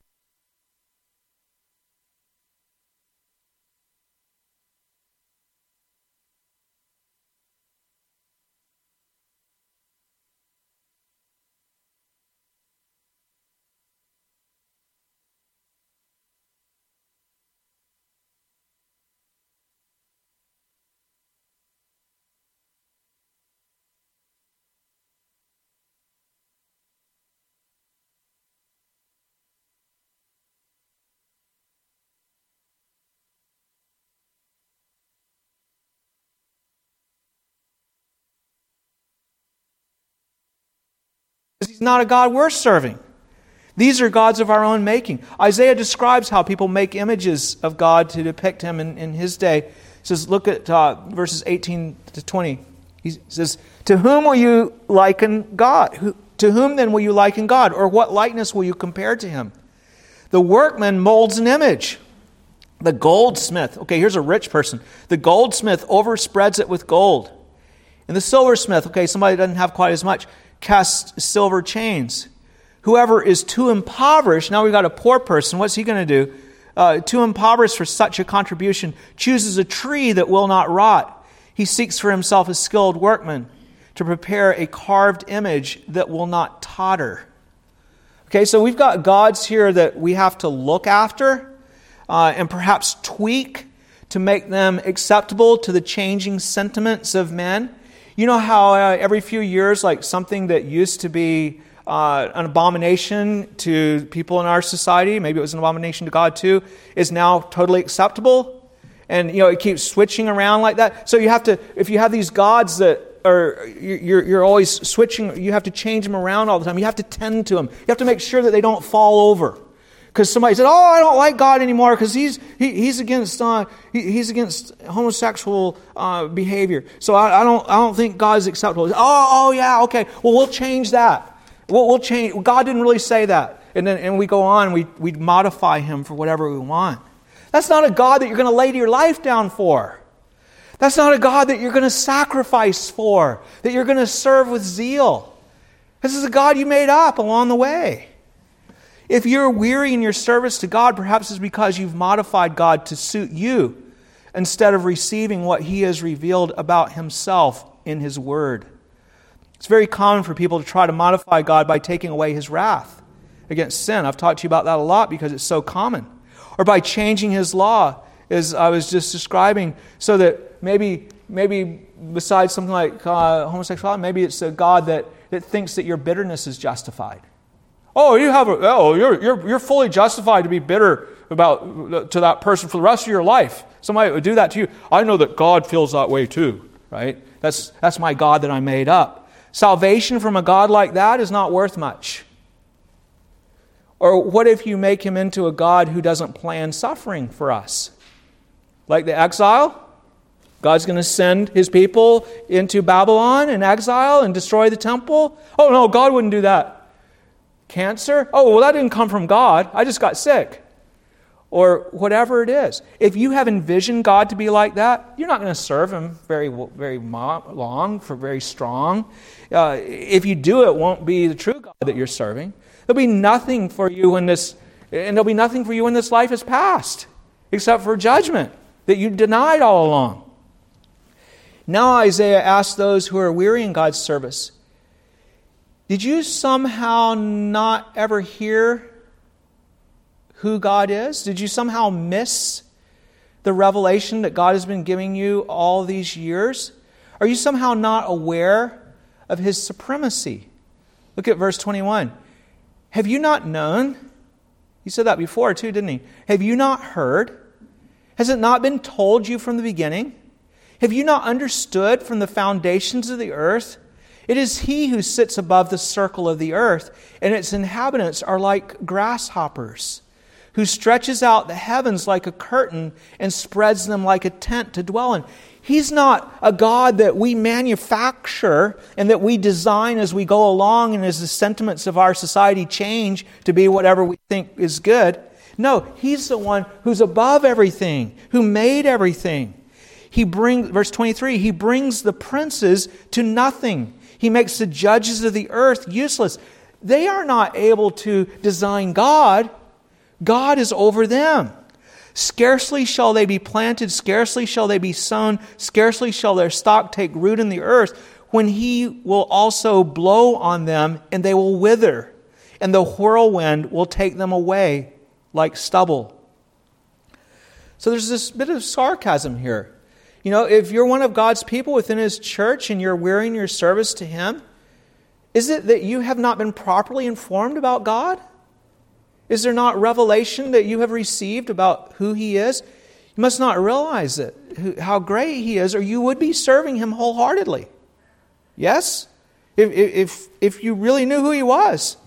He's not a God we're serving. These are gods of our own making. Isaiah describes how people make images of God to depict Him in his day. He says, look at verses 18 to 20. He says, to whom will you liken God? To whom then will you liken God? Or what likeness will you compare to Him? The workman molds an image. The goldsmith, okay, here's a rich person. The goldsmith overspreads it with gold. And the silversmith, okay, somebody doesn't have quite as much, casts silver chains. Whoever is too impoverished, now we've got a poor person, what's he going to do? Too impoverished for such a contribution, chooses a tree that will not rot. He seeks for himself a skilled workman to prepare a carved image that will not totter. Okay, so we've got gods here that we have to look after and perhaps tweak to make them acceptable to the changing sentiments of men. You know how every few years, like something that used to be an abomination to people in our society, maybe it was an abomination to God too, is now totally acceptable? And, it keeps switching around like that. So you have to, if you have these gods that are, you're always switching, you have to change them around all the time. You have to tend to them. You have to make sure that they don't fall over. Because somebody said, "Oh, I don't like God anymore because he's against homosexual behavior. So I don't think God is acceptable." Oh yeah, okay. Well, we'll change that. We'll change. God didn't really say that, and we go on. We modify Him for whatever we want. That's not a God that you're going to lay your life down for. That's not a God that you're going to sacrifice for. That you're going to serve with zeal. This is a God you made up along the way. If you're weary in your service to God, perhaps it's because you've modified God to suit you instead of receiving what He has revealed about Himself in His Word. It's very common for people to try to modify God by taking away His wrath against sin. I've talked to you about that a lot because it's so common. Or by changing His law, as I was just describing, so that maybe besides something like homosexuality, maybe it's a God that thinks that your bitterness is justified. You're fully justified to be bitter to that person for the rest of your life. Somebody would do that to you. I know that God feels that way too, right? That's my God that I made up. Salvation from a God like that is not worth much. Or what if you make him into a God who doesn't plan suffering for us? Like the exile? God's going to send his people into Babylon in exile and destroy the temple? Oh no, God wouldn't do that. Cancer? Oh, well, that didn't come from God. I just got sick. Or whatever it is. If you have envisioned God to be like that, you're not going to serve him very long, for very strong. If you do, it won't be the true God that you're serving. There'll be nothing for you when this life is past, except for judgment that you denied all along. Now Isaiah asks those who are weary in God's service, did you somehow not ever hear who God is? Did you somehow miss the revelation that God has been giving you all these years? Are you somehow not aware of his supremacy? Look at verse 21. Have you not known? He said that before too, didn't he? Have you not heard? Has it not been told you from the beginning? Have you not understood from the foundations of the earth? It is he who sits above the circle of the earth, and its inhabitants are like grasshoppers, who stretches out the heavens like a curtain and spreads them like a tent to dwell in. He's not a God that we manufacture and that we design as we go along and as the sentiments of our society change to be whatever we think is good. No, he's the one who's above everything, who made everything. Verse 23, he brings the princes to nothing. He makes the judges of the earth useless. They are not able to design God. God is over them. Scarcely shall they be planted, scarcely shall they be sown, scarcely shall their stock take root in the earth, when he will also blow on them, and they will wither, and the whirlwind will take them away like stubble. So there's this bit of sarcasm here. You know, if you're one of God's people within his church and you're wearying your service to him, is it that you have not been properly informed about God? Is there not revelation that you have received about who he is? You must not realize it, how great he is, or you would be serving him wholeheartedly. Yes? If you really knew who he was.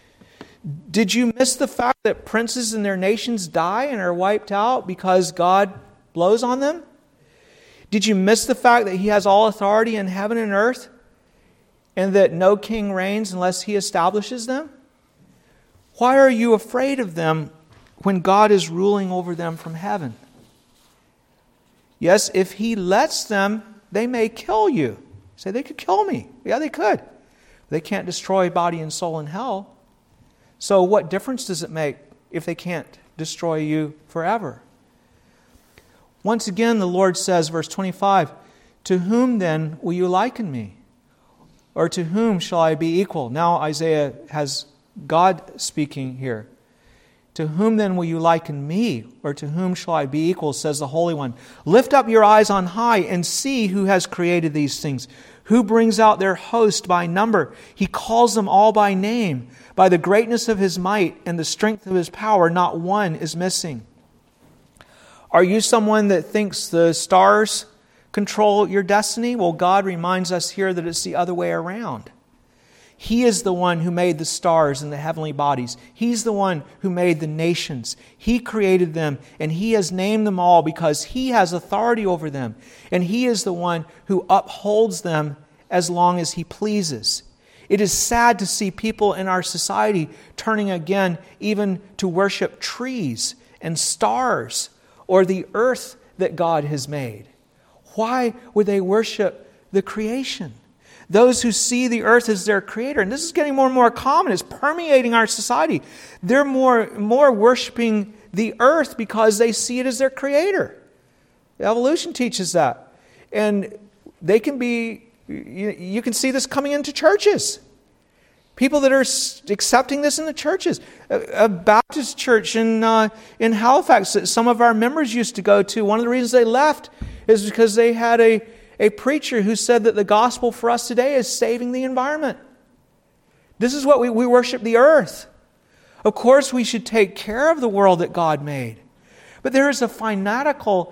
Did you miss the fact that princes and their nations die and are wiped out because God blows on them? Did you miss the fact that he has all authority in heaven and earth, and that no king reigns unless he establishes them? Why are you afraid of them when God is ruling over them from heaven? Yes, if he lets them, they may kill you. You say, they could kill me. Yeah, they could. They can't destroy body and soul in hell. So what difference does it make if they can't destroy you forever? Once again, the Lord says, verse 25, to whom then will you liken me? Or to whom shall I be equal? Now Isaiah has God speaking here. To whom then will you liken me? Or to whom shall I be equal, says the Holy One. Lift up your eyes on high and see who has created these things. Who brings out their host by number? He calls them all by name. By the greatness of his might and the strength of his power, not one is missing. Are you someone that thinks the stars control your destiny? Well, God reminds us here that it's the other way around. He is the one who made the stars and the heavenly bodies. He's the one who made the nations. He created them, and he has named them all because he has authority over them. And he is the one who upholds them as long as he pleases. It is sad to see people in our society turning again even to worship trees and stars or the earth that God has made. Why would they worship the creation? Those who see the earth as their creator, and this is getting more and more common, it's permeating our society. They're more worshiping the earth because they see it as their creator. Evolution teaches that. And they can be, you can see this coming into churches. People that are accepting this in the churches. A Baptist church in Halifax that some of our members used to go to, one of the reasons they left is because they had a preacher who said that the gospel for us today is saving the environment. This is what we worship the earth. Of course, we should take care of the world that God made. But there is a fanatical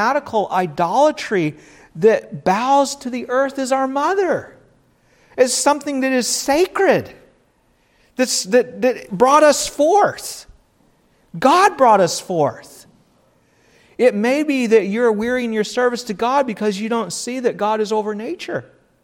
idolatry that bows to the earth as our mother. It's something that is sacred. that brought us forth. God brought us forth. It may be that you're weary in your service to God because you don't see that God is over nature.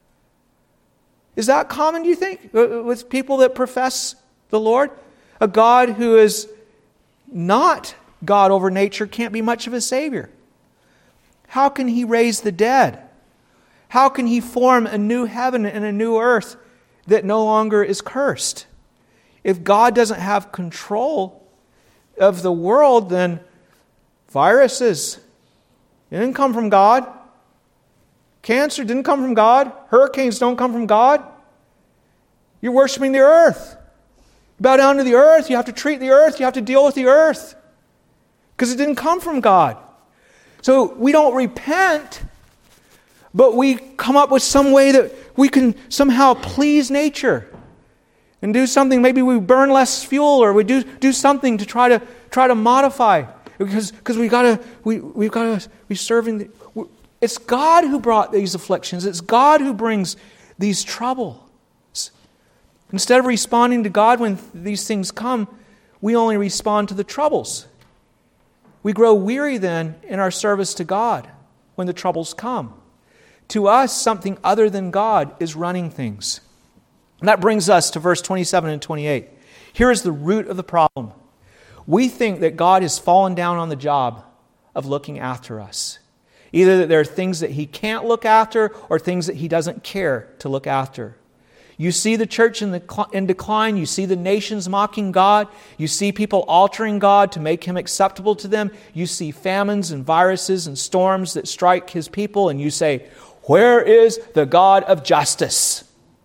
Is that common, do you think, with people that profess the Lord? A God who is not God over nature can't be much of a Savior. How can He raise the dead? How can He form a new heaven and a new earth that no longer is cursed? If God doesn't have control of the world, then viruses, it didn't come from God. Cancer didn't come from God. Hurricanes don't come from God. You're worshiping the earth. You bow down to the earth. You have to treat the earth. You have to deal with the earth. Because it didn't come from God. So we don't repent, but we come up with some way that we can somehow please nature. And do something, maybe we burn less fuel, or we do something to try to modify. Because we've got to be serving. It's God who brought these afflictions. It's God who brings these troubles. Instead of responding to God when these things come, we only respond to the troubles. We grow weary then in our service to God when the troubles come. To us, something other than God is running things. And that brings us to verse 27 and 28. Here is the root of the problem. We think that God has fallen down on the job of looking after us. Either that there are things that He can't look after or things that He doesn't care to look after. You see the church in decline. You see the nations mocking God. You see people altering God to make Him acceptable to them. You see famines and viruses and storms that strike His people, and you say, "Where is the God of justice?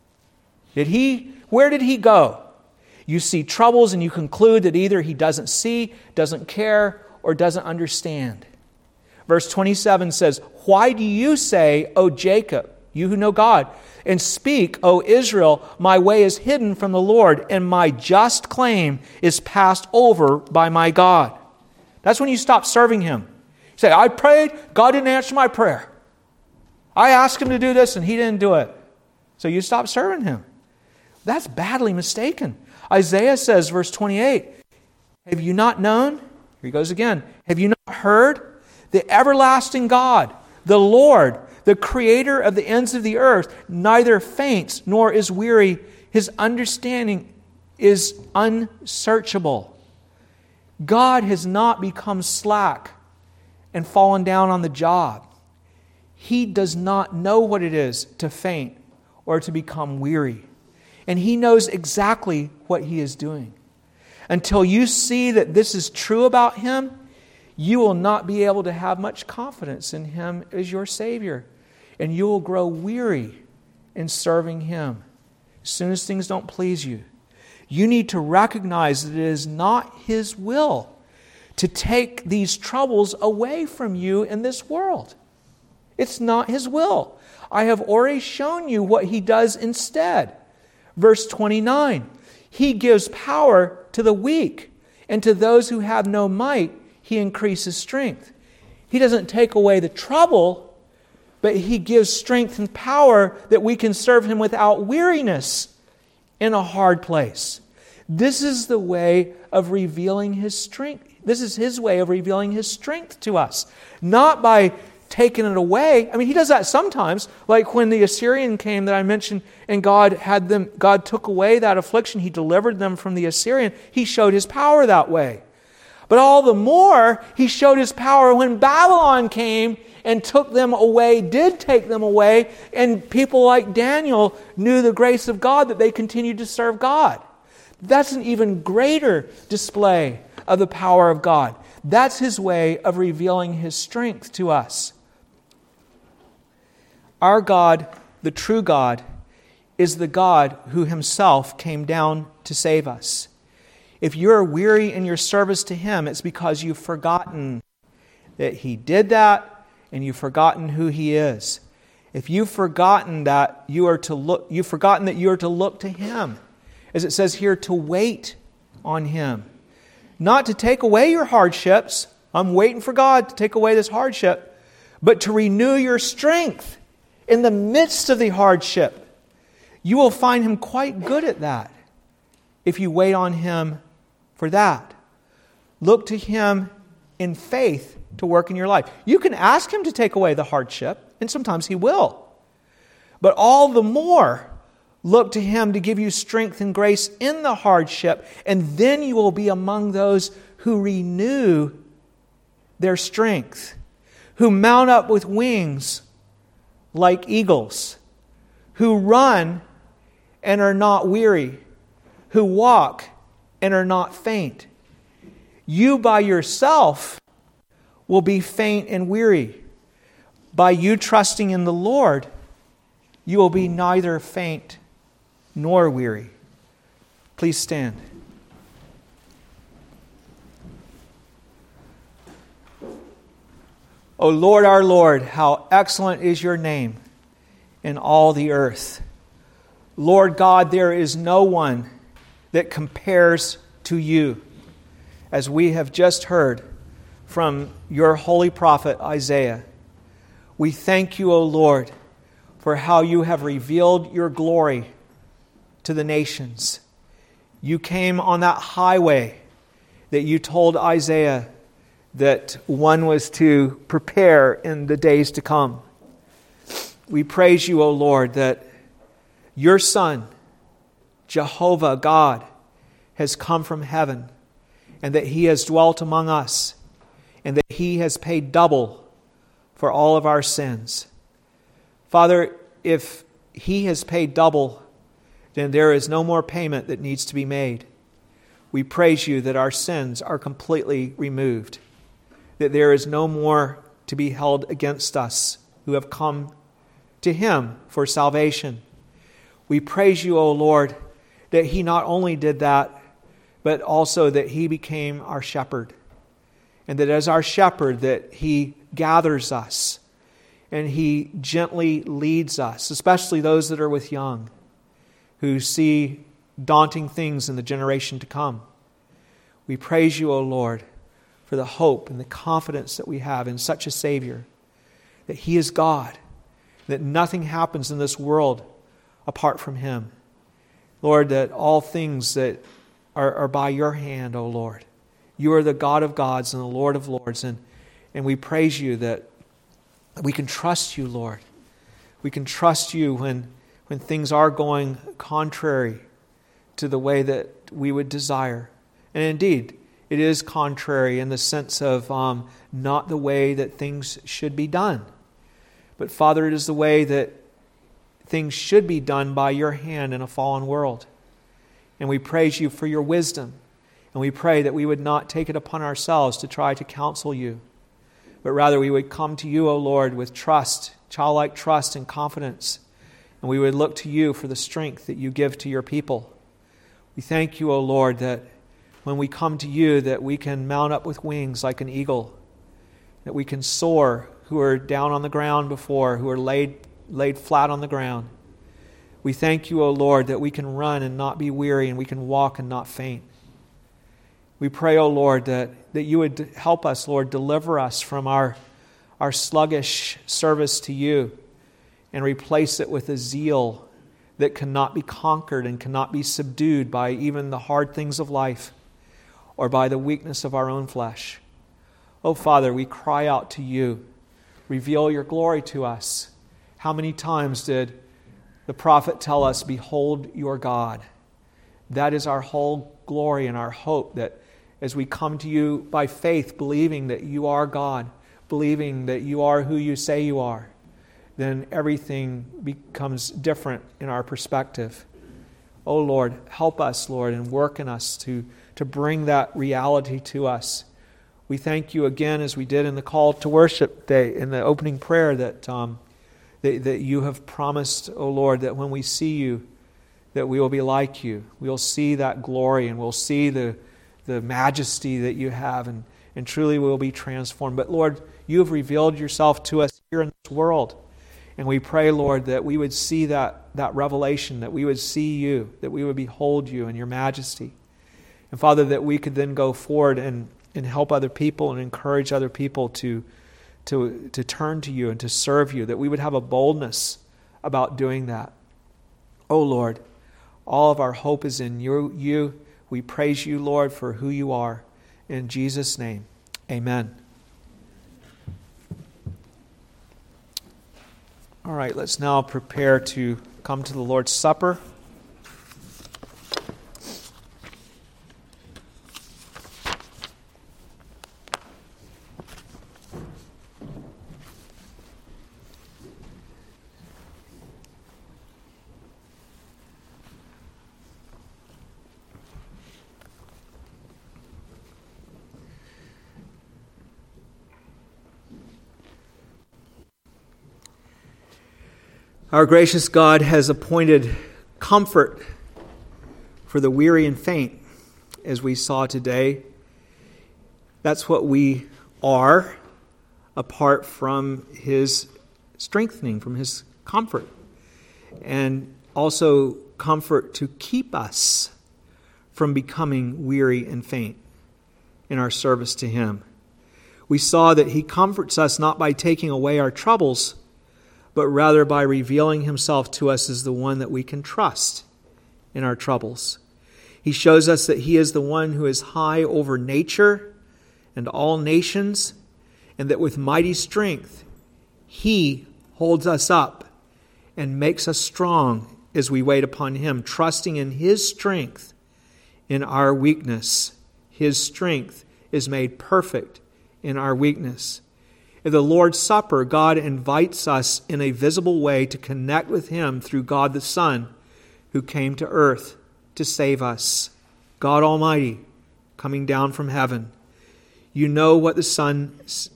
Where did He go?" You see troubles and you conclude that either He doesn't see, doesn't care, or doesn't understand. Verse 27 says, "Why do you say, O Jacob, you who know God, and speak, O Israel, my way is hidden from the Lord, and my just claim is passed over by my God." That's when you stop serving Him. You say, "I prayed, God didn't answer my prayer. I asked Him to do this and He didn't do it." So you stop serving Him. That's badly mistaken. Isaiah says, verse 28, "Have you not known?" Here he goes again. "Have you not heard? The everlasting God, the Lord, the Creator of the ends of the earth, neither faints nor is weary. His understanding is unsearchable." God has not become slack and fallen down on the job. He does not know what it is to faint or to become weary. And He knows exactly what He is doing. Until you see that this is true about Him, you will not be able to have much confidence in Him as your Savior. And you will grow weary in serving Him as soon as things don't please you. You need to recognize that it is not His will to take these troubles away from you in this world. It's not His will. I have already shown you what He does instead. Verse 29, He gives power to the weak, and to those who have no might, He increases strength. He doesn't take away the trouble, but He gives strength and power that we can serve Him without weariness in a hard place. This is the way of revealing His strength. This is His way of revealing His strength to us. Not by taking it away. I mean, He does that sometimes, like when the Assyrian came that I mentioned, and God took away that affliction. He delivered them from the Assyrian. He showed His power that way. But all the more, He showed His power when Babylon came and took them away, did take them away, and people like Daniel knew the grace of God that they continued to serve God. That's an even greater display of the power of God. That's His way of revealing His strength to us. Our God, the true God, is the God who Himself came down to save us. If you're weary in your service to Him, it's because you've forgotten that He did that and you've forgotten who He is. If you've forgotten that you are to look to Him, as it says here, to wait on Him. Not to take away your hardships. I'm waiting for God to take away this hardship. But to renew your strength in the midst of the hardship. You will find Him quite good at that. if you wait on Him for that. Look to Him in faith to work in your life. You can ask Him to take away the hardship, and sometimes He will. But all the more, look to Him to give you strength and grace in the hardship, and then you will be among those who renew their strength, who mount up with wings like eagles, who run and are not weary, who walk and are not faint. You by yourself will be faint and weary. By you trusting in the Lord, you will be neither faint nor weary. Please stand. O Lord, our Lord, how excellent is your name in all the earth. Lord God, there is no one that compares to you, as we have just heard from your holy prophet Isaiah. We thank you, O Lord, for how you have revealed your glory to the nations. You came on that highway that you told Isaiah that one was to prepare in the days to come. We praise you, O Lord, that your Son, Jehovah God, has come from heaven, and that He has dwelt among us, and that He has paid double for all of our sins. Father, if He has paid double, then there is no more payment that needs to be made. We praise you that our sins are completely removed, that there is no more to be held against us who have come to Him for salvation. We praise you, O Lord, that He not only did that, but also that He became our shepherd. And that as our shepherd, that He gathers us and He gently leads us, especially those that are with young, who see daunting things in the generation to come. We praise you, O Lord, for the hope and the confidence that we have in such a Savior, that He is God, that nothing happens in this world apart from Him. Lord, that all things that are by your hand, O Lord. You are the God of gods and the Lord of lords, and we praise you that we can trust you, Lord. We can trust you when things are going contrary to the way that we would desire. And indeed, it is contrary in the sense of not the way that things should be done. But Father, it is the way that things should be done by your hand in a fallen world. And we praise you for your wisdom. And we pray that we would not take it upon ourselves to try to counsel you, but rather we would come to you, O Lord, with trust, childlike trust and confidence. And we would look to you for the strength that you give to your people. We thank you, O Lord, that when we come to you, that we can mount up with wings like an eagle, that we can soar who are down on the ground before, who are laid flat on the ground. We thank you, O Lord, that we can run and not be weary, and we can walk and not faint. We pray, O Lord, that you would help us, Lord, deliver us from our sluggish service to you and replace it with a zeal that cannot be conquered and cannot be subdued by even the hard things of life or by the weakness of our own flesh. Oh, Father, we cry out to you. Reveal your glory to us. How many times did the prophet tell us, behold your God? That is our whole glory and our hope, that as we come to you by faith, believing that you are God, believing that you are who you say you are, then everything becomes different in our perspective. Oh Lord, help us, Lord, and work in us to bring that reality to us. We thank you again, as we did in the call to worship day, in the opening prayer, that you have promised, oh Lord, that when we see you, that we will be like you. We'll see that glory, and we'll see the majesty that you have, and truly we will be transformed. But Lord, you have revealed yourself to us here in this world. And we pray, Lord, that we would see that revelation, that we would see you, that we would behold you in your majesty. And Father, that we could then go forward and help other people and encourage other people to turn to you and to serve you, that we would have a boldness about doing that. Oh Lord, All of our hope is in you. We praise you, Lord, for who you are. In Jesus' name, amen. All right, let's now prepare to come to the Lord's Supper. Our gracious God has appointed comfort for the weary and faint, as we saw today. That's what we are, apart from His strengthening, from His comfort. And also comfort to keep us from becoming weary and faint in our service to Him. We saw that He comforts us not by taking away our troubles, but rather by revealing Himself to us as the one that we can trust in our troubles. He shows us that He is the one who is high over nature and all nations, and that with mighty strength He holds us up and makes us strong as we wait upon Him, trusting in His strength in our weakness. His strength is made perfect in our weakness. In the Lord's Supper, God invites us in a visible way to connect with Him through God the Son, who came to earth to save us. God Almighty coming down from heaven. You know what the Son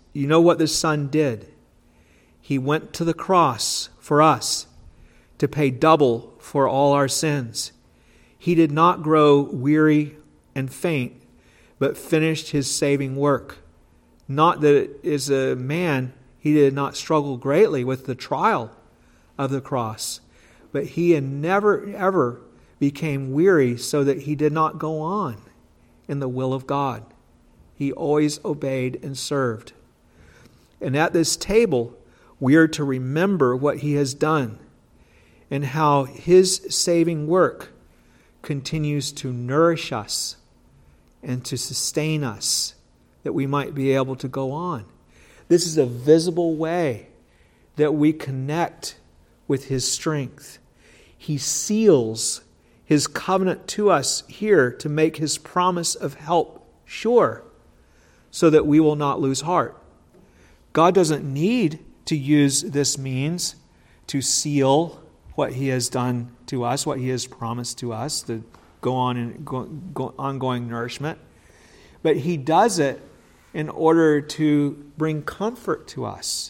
did. He went to the cross for us to pay double for all our sins. He did not grow weary and faint, but finished His saving work. Not that as a man, He did not struggle greatly with the trial of the cross, but He never, ever became weary so that He did not go on in the will of God. He always obeyed and served. And at this table, we are to remember what He has done and how His saving work continues to nourish us and to sustain us, that we might be able to go on. This is a visible way that we connect with His strength. He seals His covenant to us here to make His promise of help sure, so that we will not lose heart. God doesn't need to use this means to seal what He has done to us, what He has promised to us, to go on in ongoing nourishment. But He does it in order to bring comfort to us,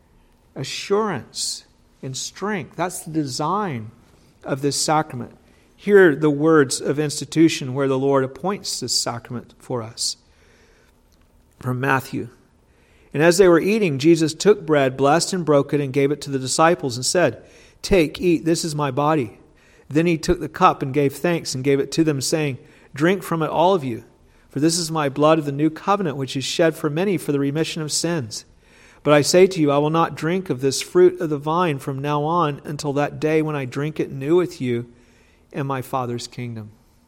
assurance and strength. That's the design of this sacrament. Hear the words of institution where the Lord appoints this sacrament for us. From Matthew. And as they were eating, Jesus took bread, blessed and broke it, and gave it to the disciples and said, "Take, eat, this is my body." Then He took the cup and gave thanks and gave it to them, saying, "Drink from it, all of you. For this is my blood of the new covenant, which is shed for many for the remission of sins. But I say to you, I will not drink of this fruit of the vine from now on until that day when I drink it new with you in my Father's kingdom."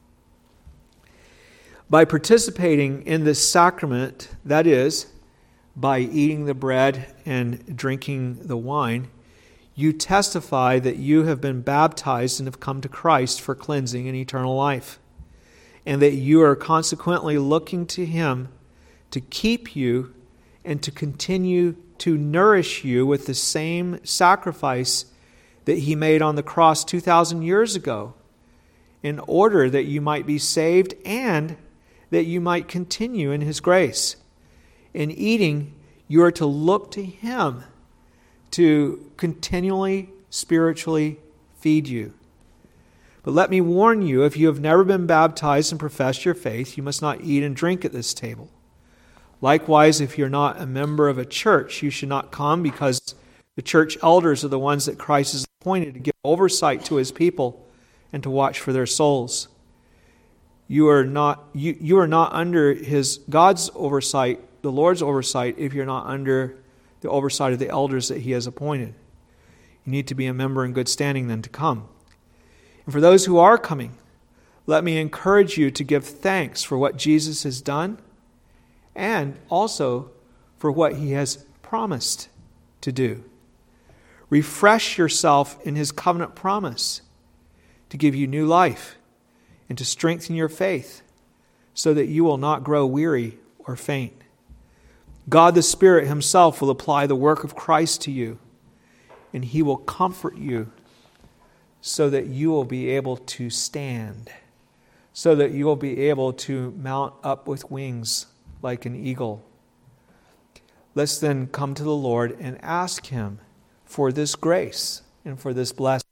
By participating in this sacrament, that is, by eating the bread and drinking the wine, you testify that you have been baptized and have come to Christ for cleansing and eternal life, and that you are consequently looking to Him to keep you and to continue to nourish you with the same sacrifice that He made on the cross 2,000 years ago, in order that you might be saved and that you might continue in His grace. In eating, you are to look to Him to continually, spiritually feed you. But let me warn you, if you have never been baptized and professed your faith, you must not eat and drink at this table. Likewise, if you're not a member of a church, you should not come, because the church elders are the ones that Christ has appointed to give oversight to His people and to watch for their souls. You are not under God's oversight, the Lord's oversight, if you're not under the oversight of the elders that He has appointed. You need to be a member in good standing then to come. And for those who are coming, let me encourage you to give thanks for what Jesus has done and also for what he has promised to do. Refresh yourself in his covenant promise to give you new life and to strengthen your faith so that you will not grow weary or faint. God the Spirit himself will apply the work of Christ to you, and he will comfort you so that you will be able to stand, so that you will be able to mount up with wings like an eagle. Let's then come to the Lord and ask him for this grace and for this blessing.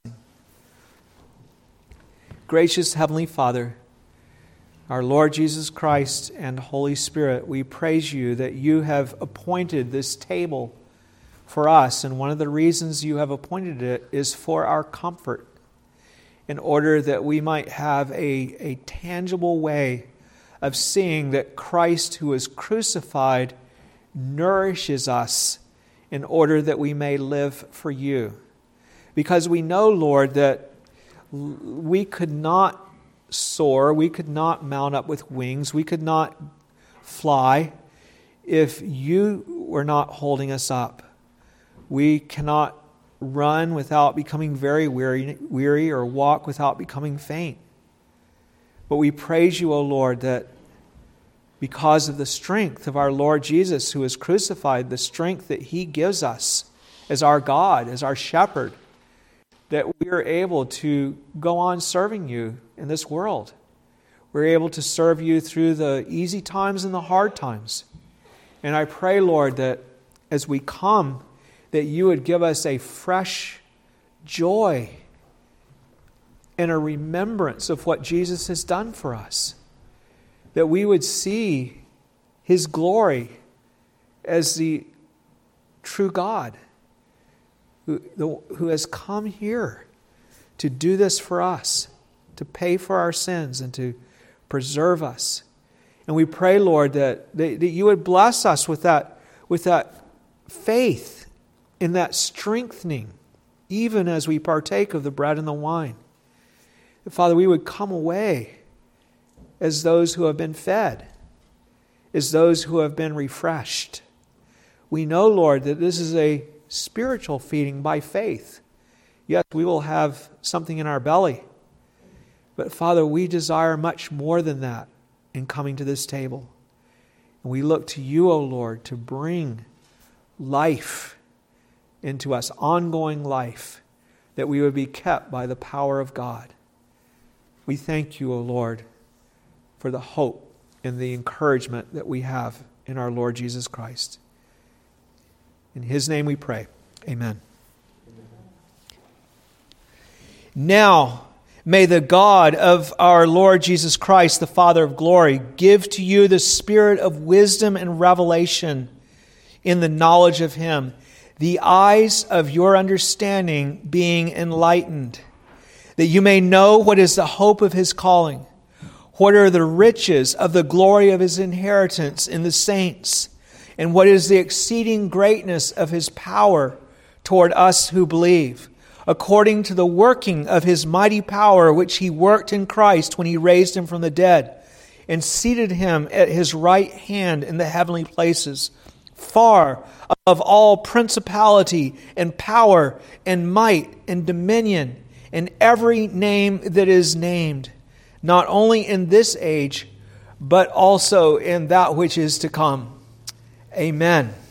Gracious Heavenly Father, our Lord Jesus Christ and Holy Spirit, we praise you that you have appointed this table for us, and one of the reasons you have appointed it is for our comfort, in order that we might have a tangible way of seeing that Christ, who is crucified, nourishes us in order that we may live for you. Because we know, Lord, that we could not soar, we could not mount up with wings, we could not fly if you were not holding us up. We cannot run without becoming very weary or walk without becoming faint. But we praise you, O Lord, that because of the strength of our Lord Jesus who is crucified, the strength that he gives us as our God, as our shepherd, that we are able to go on serving you in this world. We're able to serve you through the easy times and the hard times. And I pray, Lord, that as we come, that you would give us a fresh joy and a remembrance of what Jesus has done for us. That we would see his glory as the true God who has come here to do this for us, to pay for our sins and to preserve us. And we pray, Lord, that you would bless us with that faith and that strengthening, even as we partake of the bread and the wine. That, Father, we would come away as those who have been fed, as those who have been refreshed. We know, Lord, that this is a spiritual feeding by faith. Yes, we will have something in our belly. But Father, we desire much more than that in coming to this table. And we look to you, O Lord, to bring life into us, ongoing life, that we would be kept by the power of God. We thank you, O Lord, for the hope and the encouragement that we have in our Lord Jesus Christ. In his name we pray. Amen. Now, may the God of our Lord Jesus Christ, the Father of glory, give to you the spirit of wisdom and revelation in the knowledge of him, the eyes of your understanding being enlightened, that you may know what is the hope of his calling, what are the riches of the glory of his inheritance in the saints, and what is the exceeding greatness of his power toward us who believe, according to the working of his mighty power which he worked in Christ when he raised him from the dead and seated him at his right hand in the heavenly places, far above all principality and power and might and dominion and every name that is named, not only in this age, but also in that which is to come. Amen.